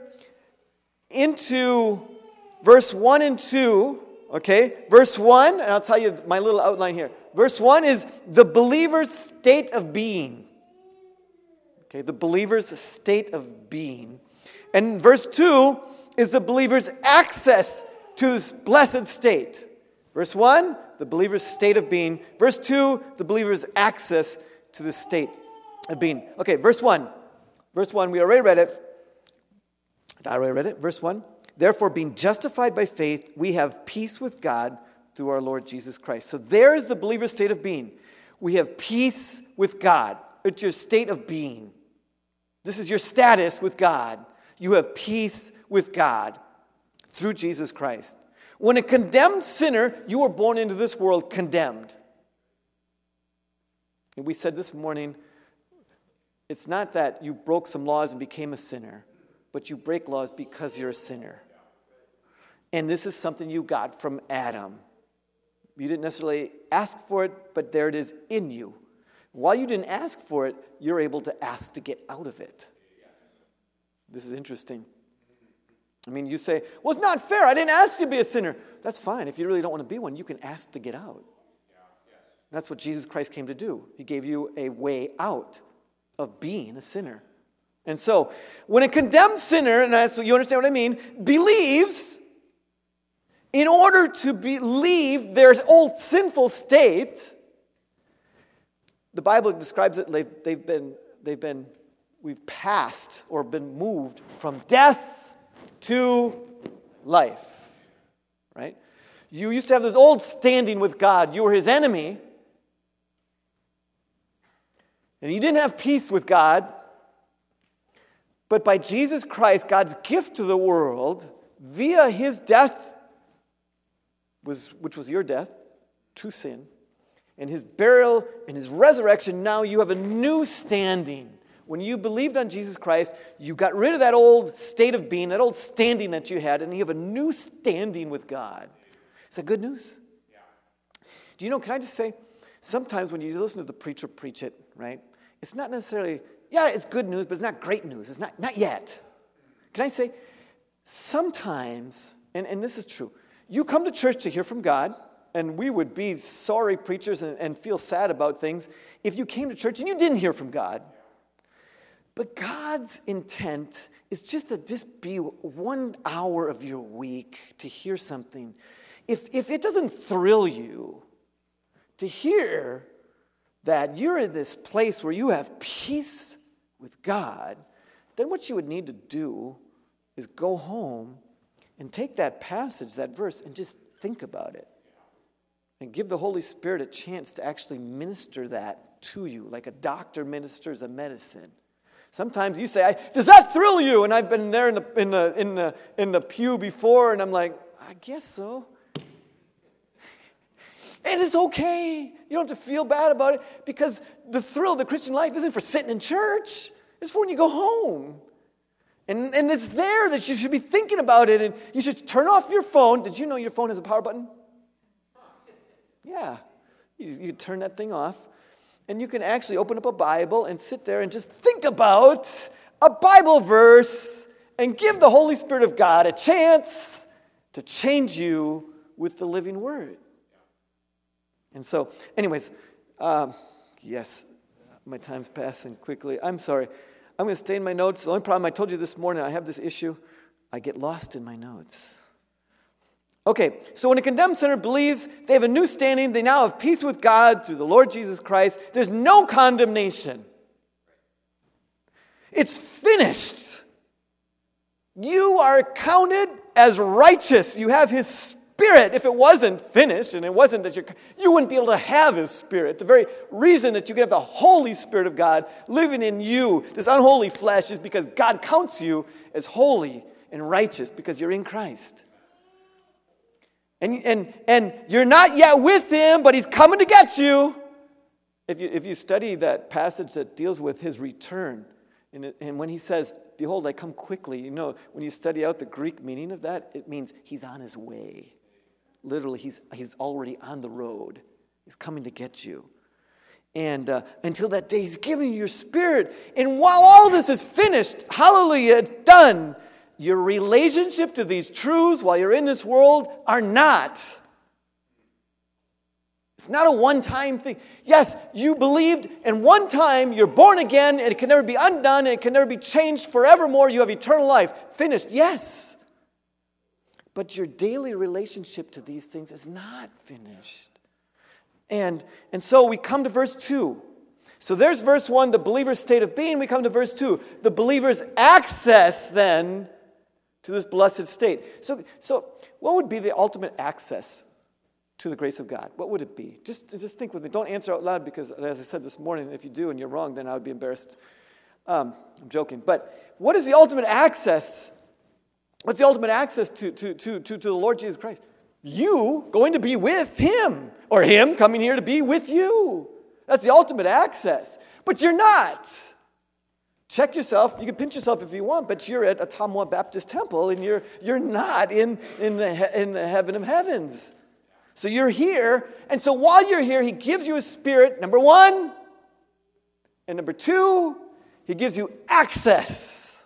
into verse one and two, okay? Verse one, and I'll tell you my little outline here. Verse one is the believer's state of being. Okay, the believer's state of being. And verse two is the believer's access to this blessed state. Verse one, the believer's state of being. Verse two, the believer's access to the state of being. Okay, verse one. Verse one, we already read it. I already read it. Verse one. Therefore, being justified by faith, we have peace with God through our Lord Jesus Christ. So there is the believer's state of being. We have peace with God. It's your state of being. This is your status with God. You have peace with God through Jesus Christ. When a condemned sinner, you were born into this world condemned. And we said this morning, it's not that you broke some laws and became a sinner, but you break laws because you're a sinner. And this is something you got from Adam. You didn't necessarily ask for it, but there it is in you. While you didn't ask for it, you're able to ask to get out of it. This is interesting. I mean, you say, well, it's not fair. I didn't ask you to be a sinner. That's fine. If you really don't want to be one, you can ask to get out. That's what Jesus Christ came to do. He gave you a way out of being a sinner. And so, when a condemned sinner, and that's, you understand what I mean, believes, in order to believe their old sinful state, the Bible describes it, they've, they've been, they've been, we've passed or been moved from death to life, right? You used to have this old standing with God. You were his enemy. And you didn't have peace with God. But by Jesus Christ, God's gift to the world, via his death, was, which was your death to sin, and his burial and his resurrection, now you have a new standing. When you believed on Jesus Christ, you got rid of that old state of being, that old standing that you had, and you have a new standing with God. Is that good news? Yeah. Do you know, can I just say, sometimes when you listen to the preacher preach it, right, it's not necessarily, yeah, it's good news, but it's not great news. It's not, not yet. Can I say, sometimes, and, and this is true, you come to church to hear from God, and we would be sorry preachers and, and feel sad about things if you came to church and you didn't hear from God. But God's intent is just to just be one hour of your week to hear something. If, if it doesn't thrill you to hear that you're in this place where you have peace with God, then what you would need to do is go home and take that passage, that verse, and just think about it. And give the Holy Spirit a chance to actually minister that to you, like a doctor ministers a medicine. Sometimes you say, does that thrill you? And I've been there in the, in the, in the, in the pew before, and I'm like, I guess so. It is okay. You don't have to feel bad about it, because the thrill of the Christian life isn't for sitting in church. It's for when you go home. And, and it's there that you should be thinking about it, and you should turn off your phone. Did you know your phone has a power button? Yeah. You, you turn that thing off. And you can actually open up a Bible and sit there and just think about a Bible verse and give the Holy Spirit of God a chance to change you with the living Word. And so, anyways, um, yes, my time's passing quickly. I'm sorry. I'm going to stay in my notes. The only problem, I told you this morning, I have this issue. I get lost in my notes. Okay, so when a condemned sinner believes, they have a new standing. They now have peace with God through the Lord Jesus Christ. There's no condemnation. It's finished. You are counted as righteous. You have his Spirit. If it wasn't finished, and it wasn't that you're, you wouldn't be able to have his Spirit. The very reason that you can have the Holy Spirit of God living in you, this unholy flesh, is because God counts you as holy and righteous because you're in Christ. And, and, and you're not yet with him, but he's coming to get you. If you, if you study that passage that deals with his return, and, it, and when he says, behold, I come quickly, you know, when you study out the Greek meaning of that, it means he's on his way. Literally, he's, he's already on the road. He's coming to get you. And uh, until that day, he's giving you your Spirit. And while all of this is finished, hallelujah, it's done, your relationship to these truths while you're in this world are not. It's not a one-time thing. Yes, you believed, and one time you're born again, and it can never be undone, and it can never be changed forevermore. You have eternal life. Finished, yes. But your daily relationship to these things is not finished. And, and so we come to verse two. So there's verse one, the believer's state of being. We come to verse two, the believer's access then to this blessed state. So, so what would be the ultimate access to the grace of God? What would it be? Just, just think with me. Don't answer out loud, because as I said this morning, if you do and you're wrong, then I would be embarrassed. Um, I'm joking. But what is the ultimate access? What's the ultimate access to, to, to, to, to the Lord Jesus Christ? You going to be with him, or him coming here to be with you. That's the ultimate access. But you're not. Check yourself. You can pinch yourself if you want, but you're at Ottumwa Baptist Temple, and you're you're not in, in, the, he, in the heaven of heavens. So you're here, and so while you're here, he gives you his Spirit, number one. And number two, he gives you access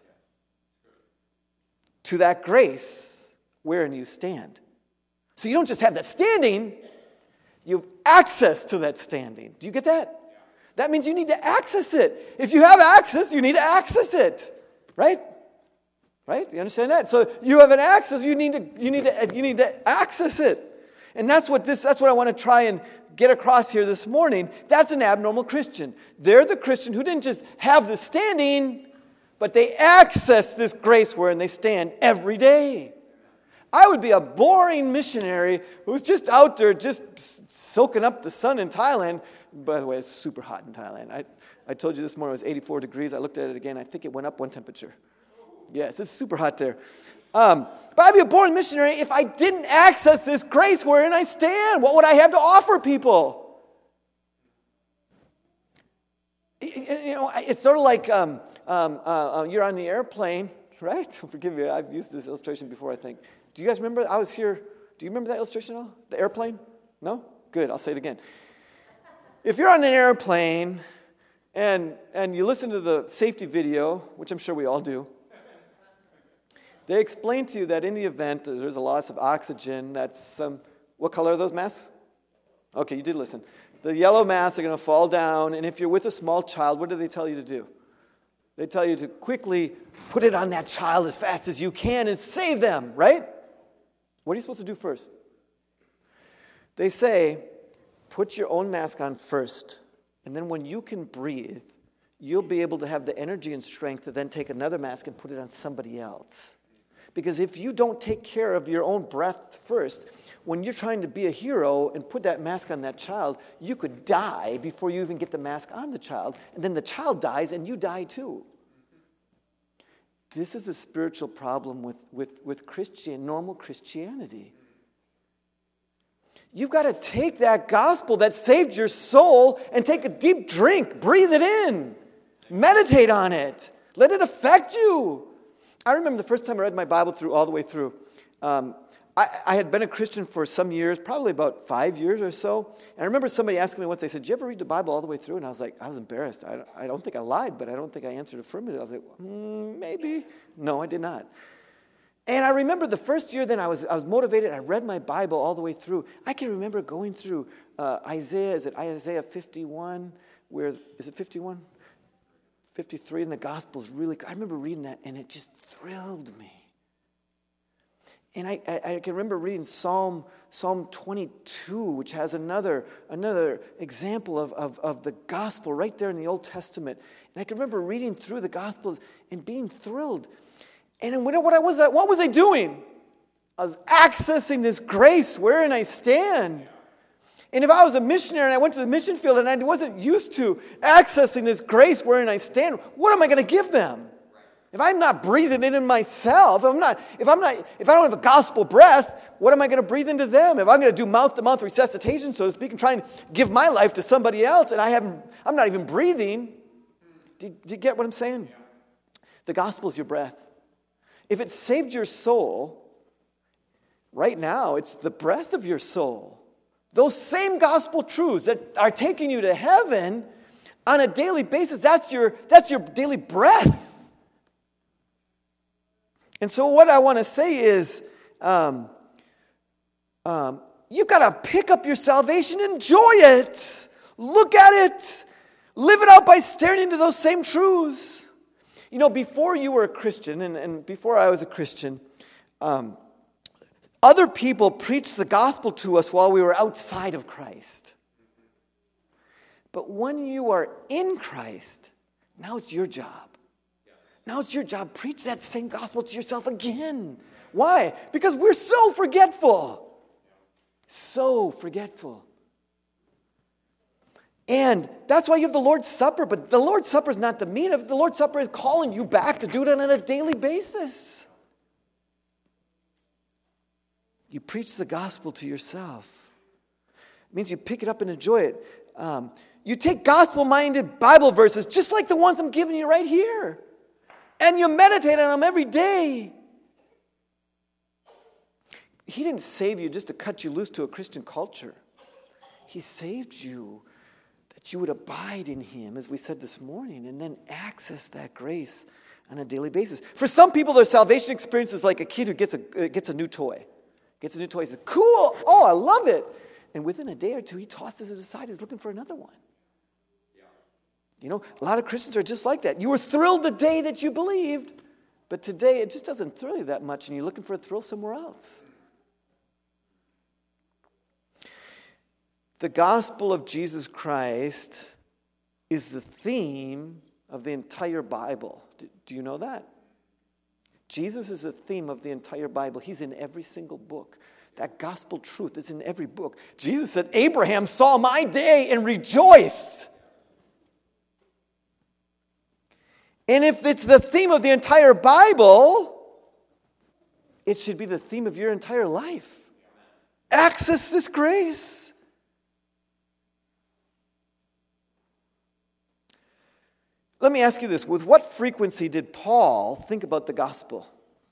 to that grace wherein you stand. So you don't just have that standing, you have access to that standing. Do you get that? That means you need to access it. If you have access, you need to access it. Right? Right? You understand that? So you have an access, you need to you need to you need to access it. And that's what this that's what I want to try and get across here this morning. That's an abnormal Christian. They're the Christian who didn't just have the standing, but they access this grace wherein they stand every day. I would be a boring missionary who's just out there just soaking up the sun in Thailand. By the way, it's super hot in Thailand. I, I told you this morning it was eighty-four degrees. I looked at it again. I think it went up one temperature. Yes, it's super hot there. Um, but I'd be a boring missionary if I didn't access this grace wherein I stand. What would I have to offer people? You know, it's sort of like um, um, uh, you're on the airplane, right? Forgive me, I've used this illustration before, I think. Do you guys remember? I was here. Do you remember that illustration at all? The airplane? No? Good, I'll say it again. If you're on an airplane and, and you listen to the safety video, which I'm sure we all do, they explain to you that in the event that there's a loss of oxygen, that's some, what color are those masks? Okay, you did listen. The yellow masks are going to fall down, and if you're with a small child, what do they tell you to do? They tell you to quickly put it on that child as fast as you can and save them, right? What are you supposed to do first? They say, put your own mask on first, and then when you can breathe, you'll be able to have the energy and strength to then take another mask and put it on somebody else. Because if you don't take care of your own breath first, when you're trying to be a hero and put that mask on that child, you could die before you even get the mask on the child, and then the child dies and you die too. This is a spiritual problem with, with, with Christian, normal Christianity. You've got to take that gospel that saved your soul and take a deep drink, breathe it in, meditate on it, let it affect you. I remember the first time I read my Bible through, all the way through. Um, I, I had been a Christian for some years, probably about five years or so. And I remember somebody asking me once, they said, did you ever read the Bible all the way through? And I was like, I was embarrassed. I, I don't think I lied, but I don't think I answered affirmative. I was like, mm, maybe. No, I did not. And I remember the first year then I was I was motivated. I read my Bible all the way through. I can remember going through uh, Isaiah, is it Isaiah fifty-one? Where, is it fifty-one? fifty-three in the Gospels, really, I remember reading that, and it just thrilled me. And I, I, I can remember reading Psalm Psalm twenty-two, which has another another example of, of, of the gospel right there in the Old Testament. And I can remember reading through the Gospels and being thrilled. And what I was, what was I doing? I was accessing this grace wherein I stand. And if I was a missionary and I went to the mission field and I wasn't used to accessing this grace wherein I stand, what am I going to give them? If I'm not breathing it in myself, if I'm not, if I'm not, if I don't have a gospel breath, what am I going to breathe into them? If I'm going to do mouth-to-mouth resuscitation, so to speak, and try and give my life to somebody else, and I haven't, I'm not even breathing. Do you, do you get what I'm saying? The gospel is your breath. If it saved your soul, right now it's the breath of your soul. Those same gospel truths that are taking you to heaven on a daily basis, that's your, that's your daily breath. And so what I want to say is, um, um, you've got to pick up your salvation, enjoy it, look at it, live it out by staring into those same truths. You know, before you were a Christian, and, and before I was a Christian, um, other people preached the gospel to us while we were outside of Christ. But when you are in Christ, now it's your job. Now it's your job. Preach that same gospel to yourself again. Why? Because we're so forgetful. So forgetful. And that's why you have the Lord's Supper. But the Lord's Supper is not the meat of it. The Lord's Supper is calling you back to do it on a daily basis. You preach the gospel to yourself. It means you pick it up and enjoy it. Um, you take gospel-minded Bible verses, just like the ones I'm giving you right here. And you meditate on them every day. He didn't save you just to cut you loose to a Christian culture. He saved you that you would abide in Him, as we said this morning, and then access that grace on a daily basis. For some people, their salvation experience is like a kid who gets a gets a new toy. Gets a new toy, he says, cool, oh, I love it. And within a day or two, he tosses it aside, he's looking for another one. You know, a lot of Christians are just like that. You were thrilled the day that you believed, but today it just doesn't thrill you that much, and you're looking for a thrill somewhere else. The gospel of Jesus Christ is the theme of the entire Bible. Do you know that? Jesus is the theme of the entire Bible. He's in every single book. That gospel truth is in every book. Jesus said, Abraham saw my day and rejoiced. And if it's the theme of the entire Bible, it should be the theme of your entire life. Access this grace. Let me ask you this. With what frequency did Paul think about the gospel?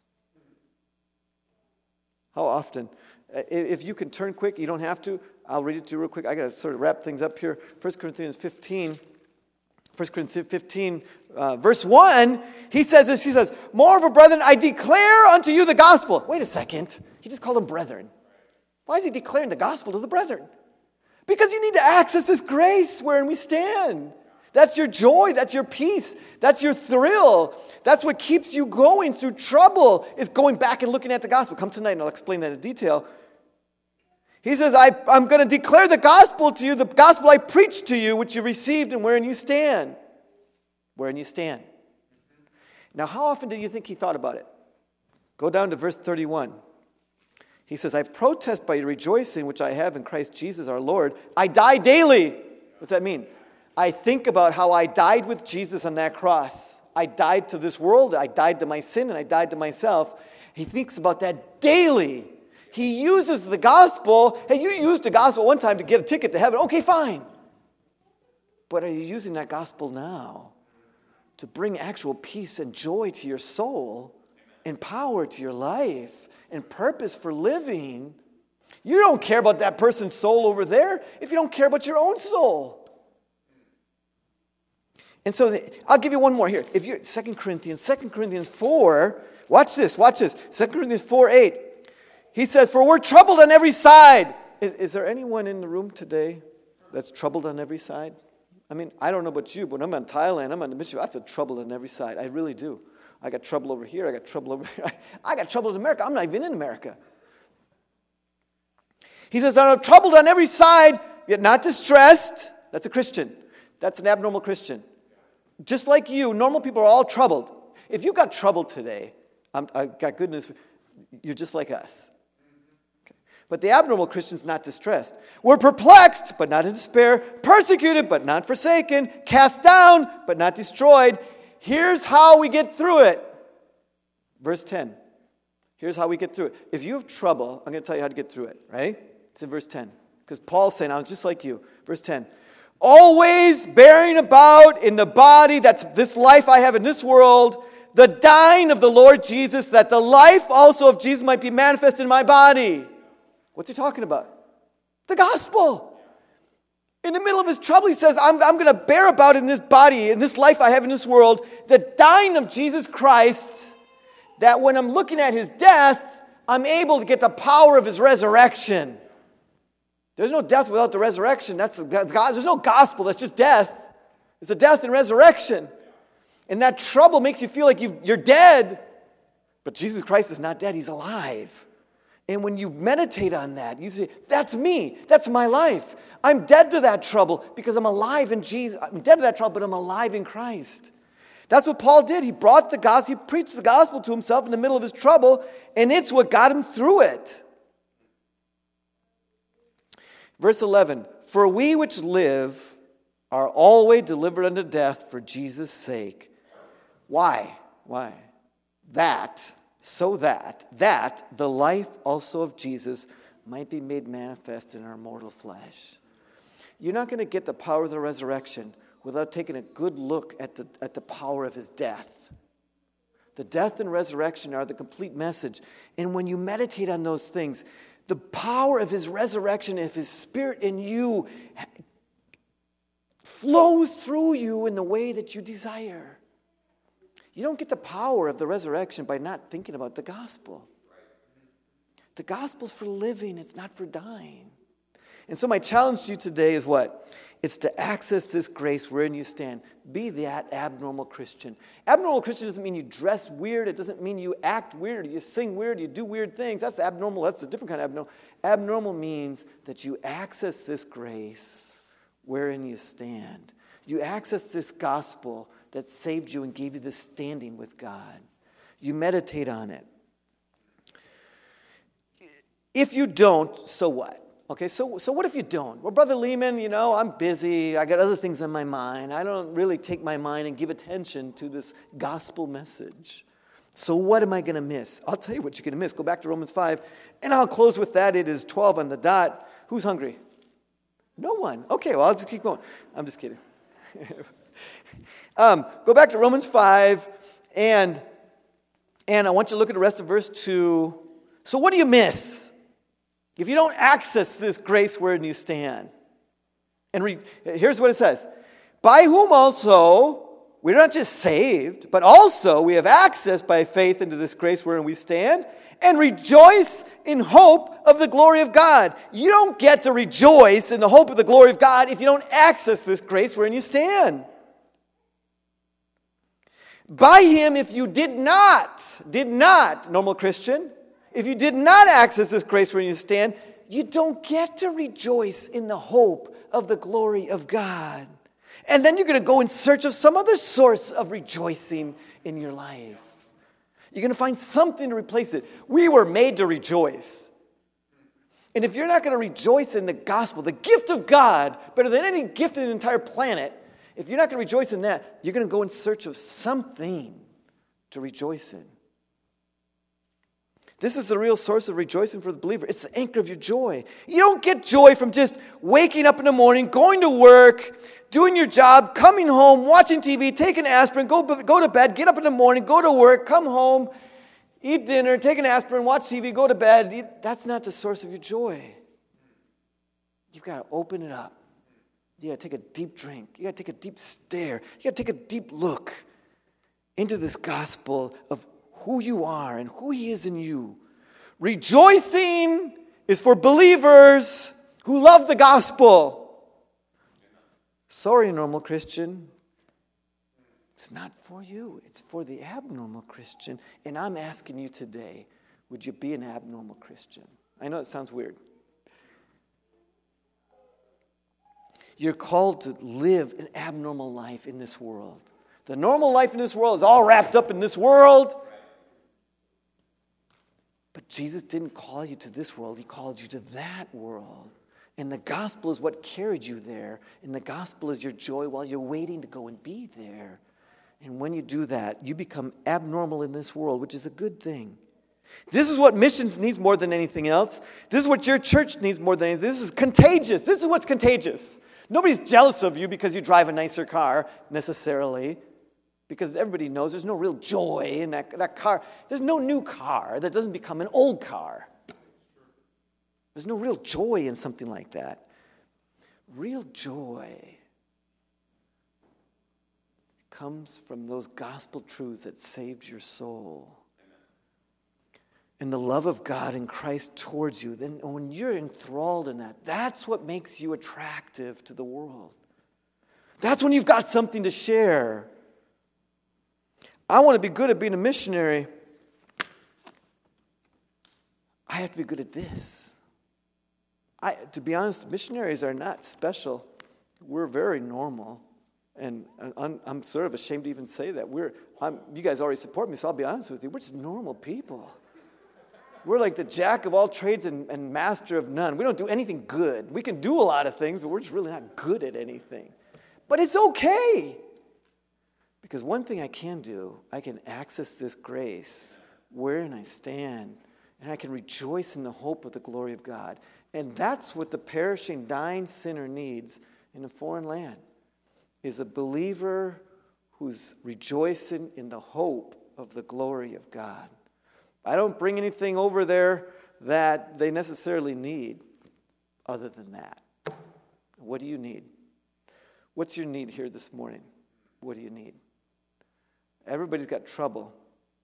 How often? If you can turn quick, you don't have to. I'll read it to you real quick. I got to sort of wrap things up here. First Corinthians fifteen. First Corinthians fifteen, uh, verse one, he says this. He says, moreover, brethren, I declare unto you the gospel. Wait a second. He just called them brethren. Why is he declaring the gospel to the brethren? Because you need to access this grace wherein we stand. That's your joy. That's your peace. That's your thrill. That's what keeps you going through trouble, is going back and looking at the gospel. Come tonight and I'll explain that in detail. He says, I, I'm going to declare the gospel to you, the gospel I preached to you, which you received and wherein you stand. Wherein you stand. Now, how often do you think he thought about it? Go down to verse thirty-one. He says, I protest by rejoicing which I have in Christ Jesus our Lord. I die daily. What's that mean? I think about how I died with Jesus on that cross. I died to this world. I died to my sin and I died to myself. He thinks about that daily. He uses the gospel. Hey, you used the gospel one time to get a ticket to heaven. Okay, fine. But are you using that gospel now to bring actual peace and joy to your soul and power to your life and purpose for living? You don't care about that person's soul over there if you don't care about your own soul. And so the, I'll give you one more here. If you're Second Corinthians, Second Corinthians four, watch this, watch this. Second Corinthians four eight. He says, for we're troubled on every side. Is, is there anyone in the room today that's troubled on every side? I mean, I don't know about you, but when I'm in Thailand, I'm on the mission, I feel troubled on every side. I really do. I got trouble over here. I got trouble over here. I got trouble in America. I'm not even in America. He says, I'm troubled on every side, yet not distressed. That's a Christian. That's an abnormal Christian. Just like you, normal people are all troubled. If you got troubled today, I'm, I got good news for you. You're just like us. Okay. But the abnormal Christian's not distressed. We're perplexed, but not in despair. Persecuted, but not forsaken. Cast down, but not destroyed. Here's how we get through it. Verse ten. Here's how we get through it. If you have trouble, I'm going to tell you how to get through it, right? It's in verse ten. Because Paul's saying, I was just like you. Verse ten. Always bearing about in the body, that's this life I have in this world, the dying of the Lord Jesus, that the life also of Jesus might be manifest in my body. What's he talking about? The gospel. In the middle of his trouble, he says, I'm, I'm going to bear about in this body, in this life I have in this world, the dying of Jesus Christ, that when I'm looking at his death, I'm able to get the power of his resurrection. There's no death without the resurrection. That's God. There's no gospel. That's just death. It's a death and resurrection. And that trouble makes you feel like you've, you're dead. But Jesus Christ is not dead. He's alive. And when you meditate on that, you say, that's me. That's my life. I'm dead to that trouble because I'm alive in Jesus. I'm dead to that trouble, but I'm alive in Christ. That's what Paul did. He brought the gospel. He preached the gospel to himself in the middle of his trouble, and it's what got him through it. Verse eleven, for we which live are always delivered unto death for Jesus' sake. Why? Why? That, so that, that the life also of Jesus might be made manifest in our mortal flesh. You're not going to get the power of the resurrection without taking a good look at the, at the power of his death. The death and resurrection are the complete message. And when you meditate on those things, the power of his resurrection, if his spirit in you flows through you in the way that you desire. You don't get the power of the resurrection by not thinking about the gospel. The gospel's for living, it's not for dying. And so my challenge to you today is what? It's to access this grace wherein you stand. Be that abnormal Christian. Abnormal Christian doesn't mean you dress weird. It doesn't mean you act weird. You sing weird. You do weird things. That's abnormal. That's a different kind of abnormal. Abnormal means that you access this grace wherein you stand. You access this gospel that saved you and gave you this standing with God. You meditate on it. If you don't, so what? Okay, so so what if you don't? Well, Brother Lehman, you know, I'm busy. I got other things on my mind. I don't really take my mind and give attention to this gospel message. So what am I going to miss? I'll tell you what you're going to miss. Go back to Romans five, and I'll close with that. It is twelve on the dot. Who's hungry? No one. Okay, well, I'll just keep going. I'm just kidding. um, go back to Romans five, and, and I want you to look at the rest of verse two. So what do you miss if you don't access this grace wherein you stand? And re- here's what it says. By whom also we're not just saved, but also we have access by faith into this grace wherein we stand and rejoice in hope of the glory of God. You don't get to rejoice in the hope of the glory of God if you don't access this grace wherein you stand. By him, if you did not, did not, normal Christian, if you did not access this grace wherein you stand, you don't get to rejoice in the hope of the glory of God. And then you're going to go in search of some other source of rejoicing in your life. You're going to find something to replace it. We were made to rejoice. And if you're not going to rejoice in the gospel, the gift of God, better than any gift in the entire planet, if you're not going to rejoice in that, you're going to go in search of something to rejoice in. This is the real source of rejoicing for the believer. It's the anchor of your joy. You don't get joy from just waking up in the morning, going to work, doing your job, coming home, watching T V, taking aspirin, go, go to bed, get up in the morning, go to work, come home, eat dinner, take an aspirin, watch T V, go to bed. That's not the source of your joy. You've got to open it up. You got to take a deep drink. You got to take a deep stare. You got to take a deep look into this gospel of who you are and who he is in you. Rejoicing is for believers who love the gospel. Sorry, normal Christian. It's not for you. It's for the abnormal Christian. And I'm asking you today, would you be an abnormal Christian? I know it sounds weird. You're called to live an abnormal life in this world. The normal life in this world is all wrapped up in this world. But Jesus didn't call you to this world. He called you to that world. And the gospel is what carried you there. And the gospel is your joy while you're waiting to go and be there. And when you do that, you become abnormal in this world, which is a good thing. This is what missions needs more than anything else. This is what your church needs more than anything. This is contagious. This is what's contagious. Nobody's jealous of you because you drive a nicer car, necessarily. Because everybody knows there's no real joy in that, that car. There's no new car that doesn't become an old car. There's no real joy in something like that. Real joy comes from those gospel truths that saved your soul. And the love of God in Christ towards you. Then when you're enthralled in that, that's what makes you attractive to the world. That's when you've got something to share. I want to be good at being a missionary. I have to be good at this. I, to be honest, missionaries are not special. We're very normal. And I'm, I'm sort of ashamed to even say that. We're, I'm, you guys already support me, so I'll be honest with you. We're just normal people. We're like the jack of all trades and, and master of none. We don't do anything good. We can do a lot of things, but we're just really not good at anything. But it's okay. Because one thing I can do, I can access this grace wherein I stand, and I can rejoice in the hope of the glory of God. And that's what the perishing, dying sinner needs in a foreign land, is a believer who's rejoicing in the hope of the glory of God. I don't bring anything over there that they necessarily need other than that. What do you need? What's your need here this morning? What do you need? Everybody's got trouble.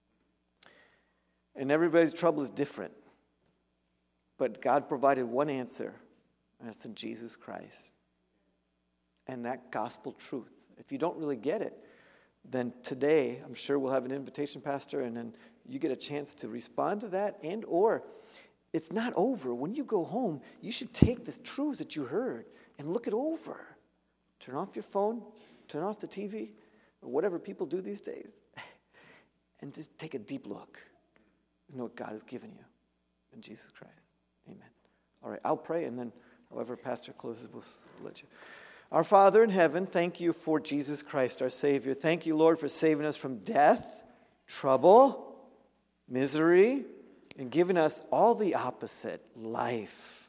And everybody's trouble is different. But God provided one answer, and that's in Jesus Christ. And that gospel truth. If you don't really get it, then today, I'm sure we'll have an invitation, Pastor, and then you get a chance to respond to that. And or, it's not over. When you go home, you should take the truths that you heard and look it over. Turn off your phone, turn off the T V, or whatever people do these days, and just take a deep look and know what God has given you in Jesus Christ. Amen. All right, I'll pray, and then however Pastor closes, we'll let you. Our Father in heaven, thank you for Jesus Christ, our Savior. Thank you, Lord, for saving us from death, trouble, misery, and giving us all the opposite: life,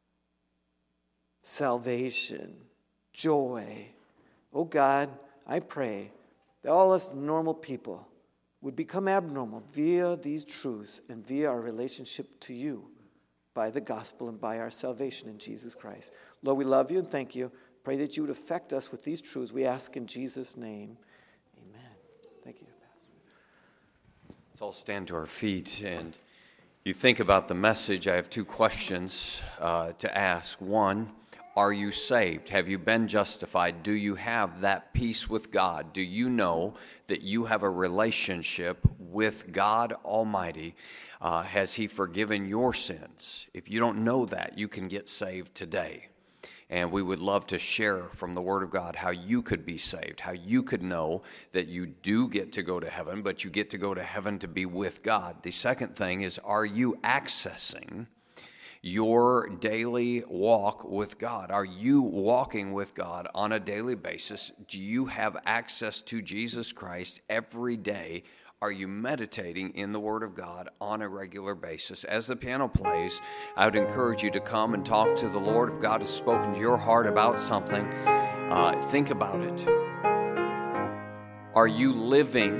salvation, joy. Oh God, I pray that all us normal people would become abnormal via these truths and via our relationship to you by the gospel and by our salvation in Jesus Christ. Lord, we love you and thank you. Pray that you would affect us with these truths. We ask in Jesus' name. Amen. Thank you, Pastor. Let's all stand to our feet, and you think about the message. I have two questions uh, to ask. One, are you saved? Have you been justified? Do you have that peace with God? Do you know that you have a relationship with God Almighty? Uh, has He forgiven your sins? If you don't know that, you can get saved today. And we would love to share from the Word of God how you could be saved, how you could know that you do get to go to heaven, but you get to go to heaven to be with God. The second thing is, are you accessing your daily walk with God? Are you walking with God on a daily basis? Do you have access to Jesus Christ every day? Are you meditating in the Word of God on a regular basis? As the piano plays, I would encourage you to come and talk to the Lord. If God has spoken to your heart about something, uh, think about it. Are you living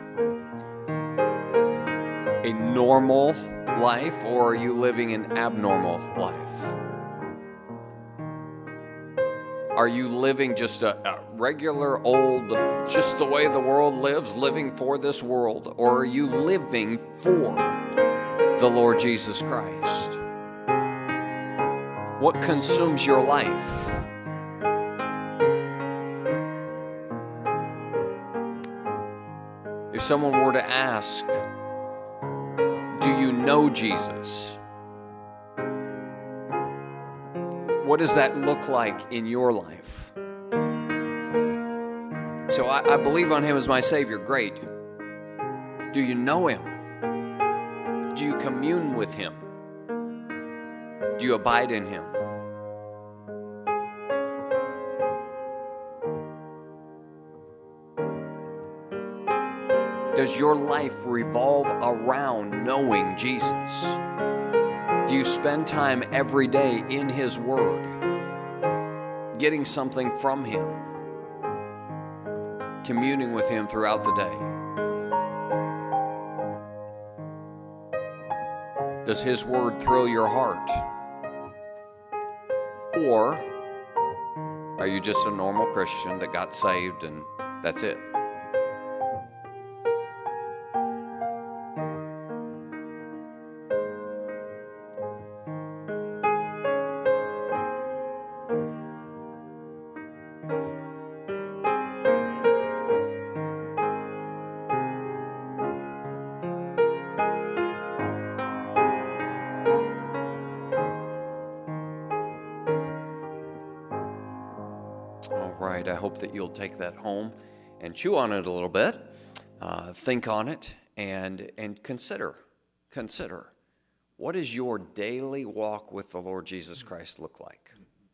a normal life, or are you living an abnormal life? Are you living just a, a regular old, just the way the world lives, living for this world? Or are you living for the Lord Jesus Christ? What consumes your life? If someone were to ask, do you know Jesus? What does that look like in your life? So I, I believe on Him as my Savior. Great. Do you know Him? Do you commune with Him? Do you abide in Him? Does your life revolve around knowing Jesus? Do you spend time every day in His Word, getting something from Him, communing with Him throughout the day? Does His Word thrill your heart? Or are you just a normal Christian that got saved and that's it? I hope that you'll take that home and chew on it a little bit, uh, think on it, and and consider, consider, what does your daily walk with the Lord Jesus Christ look like?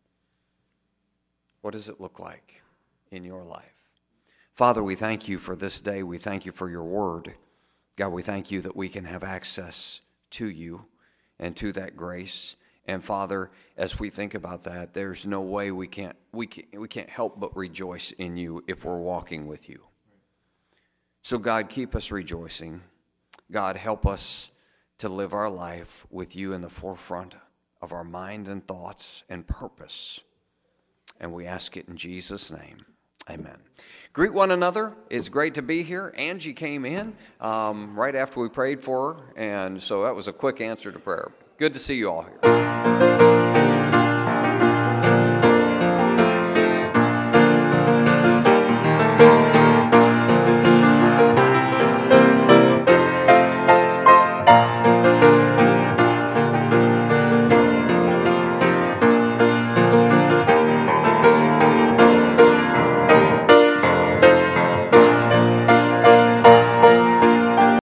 What does it look like in your life? Father, we thank you for this day. We thank you for your word. God, we thank you that we can have access to you and to that grace. And Father, as we think about that, there's no way we can't we can't, we can't help but rejoice in you if we're walking with you. So God, keep us rejoicing. God, help us to live our life with you in the forefront of our mind and thoughts and purpose. And we ask it in Jesus' name. Amen. Greet one another. It's great to be here. Angie came in um, right after we prayed for her, and so that was a quick answer to prayer. Good to see you all here.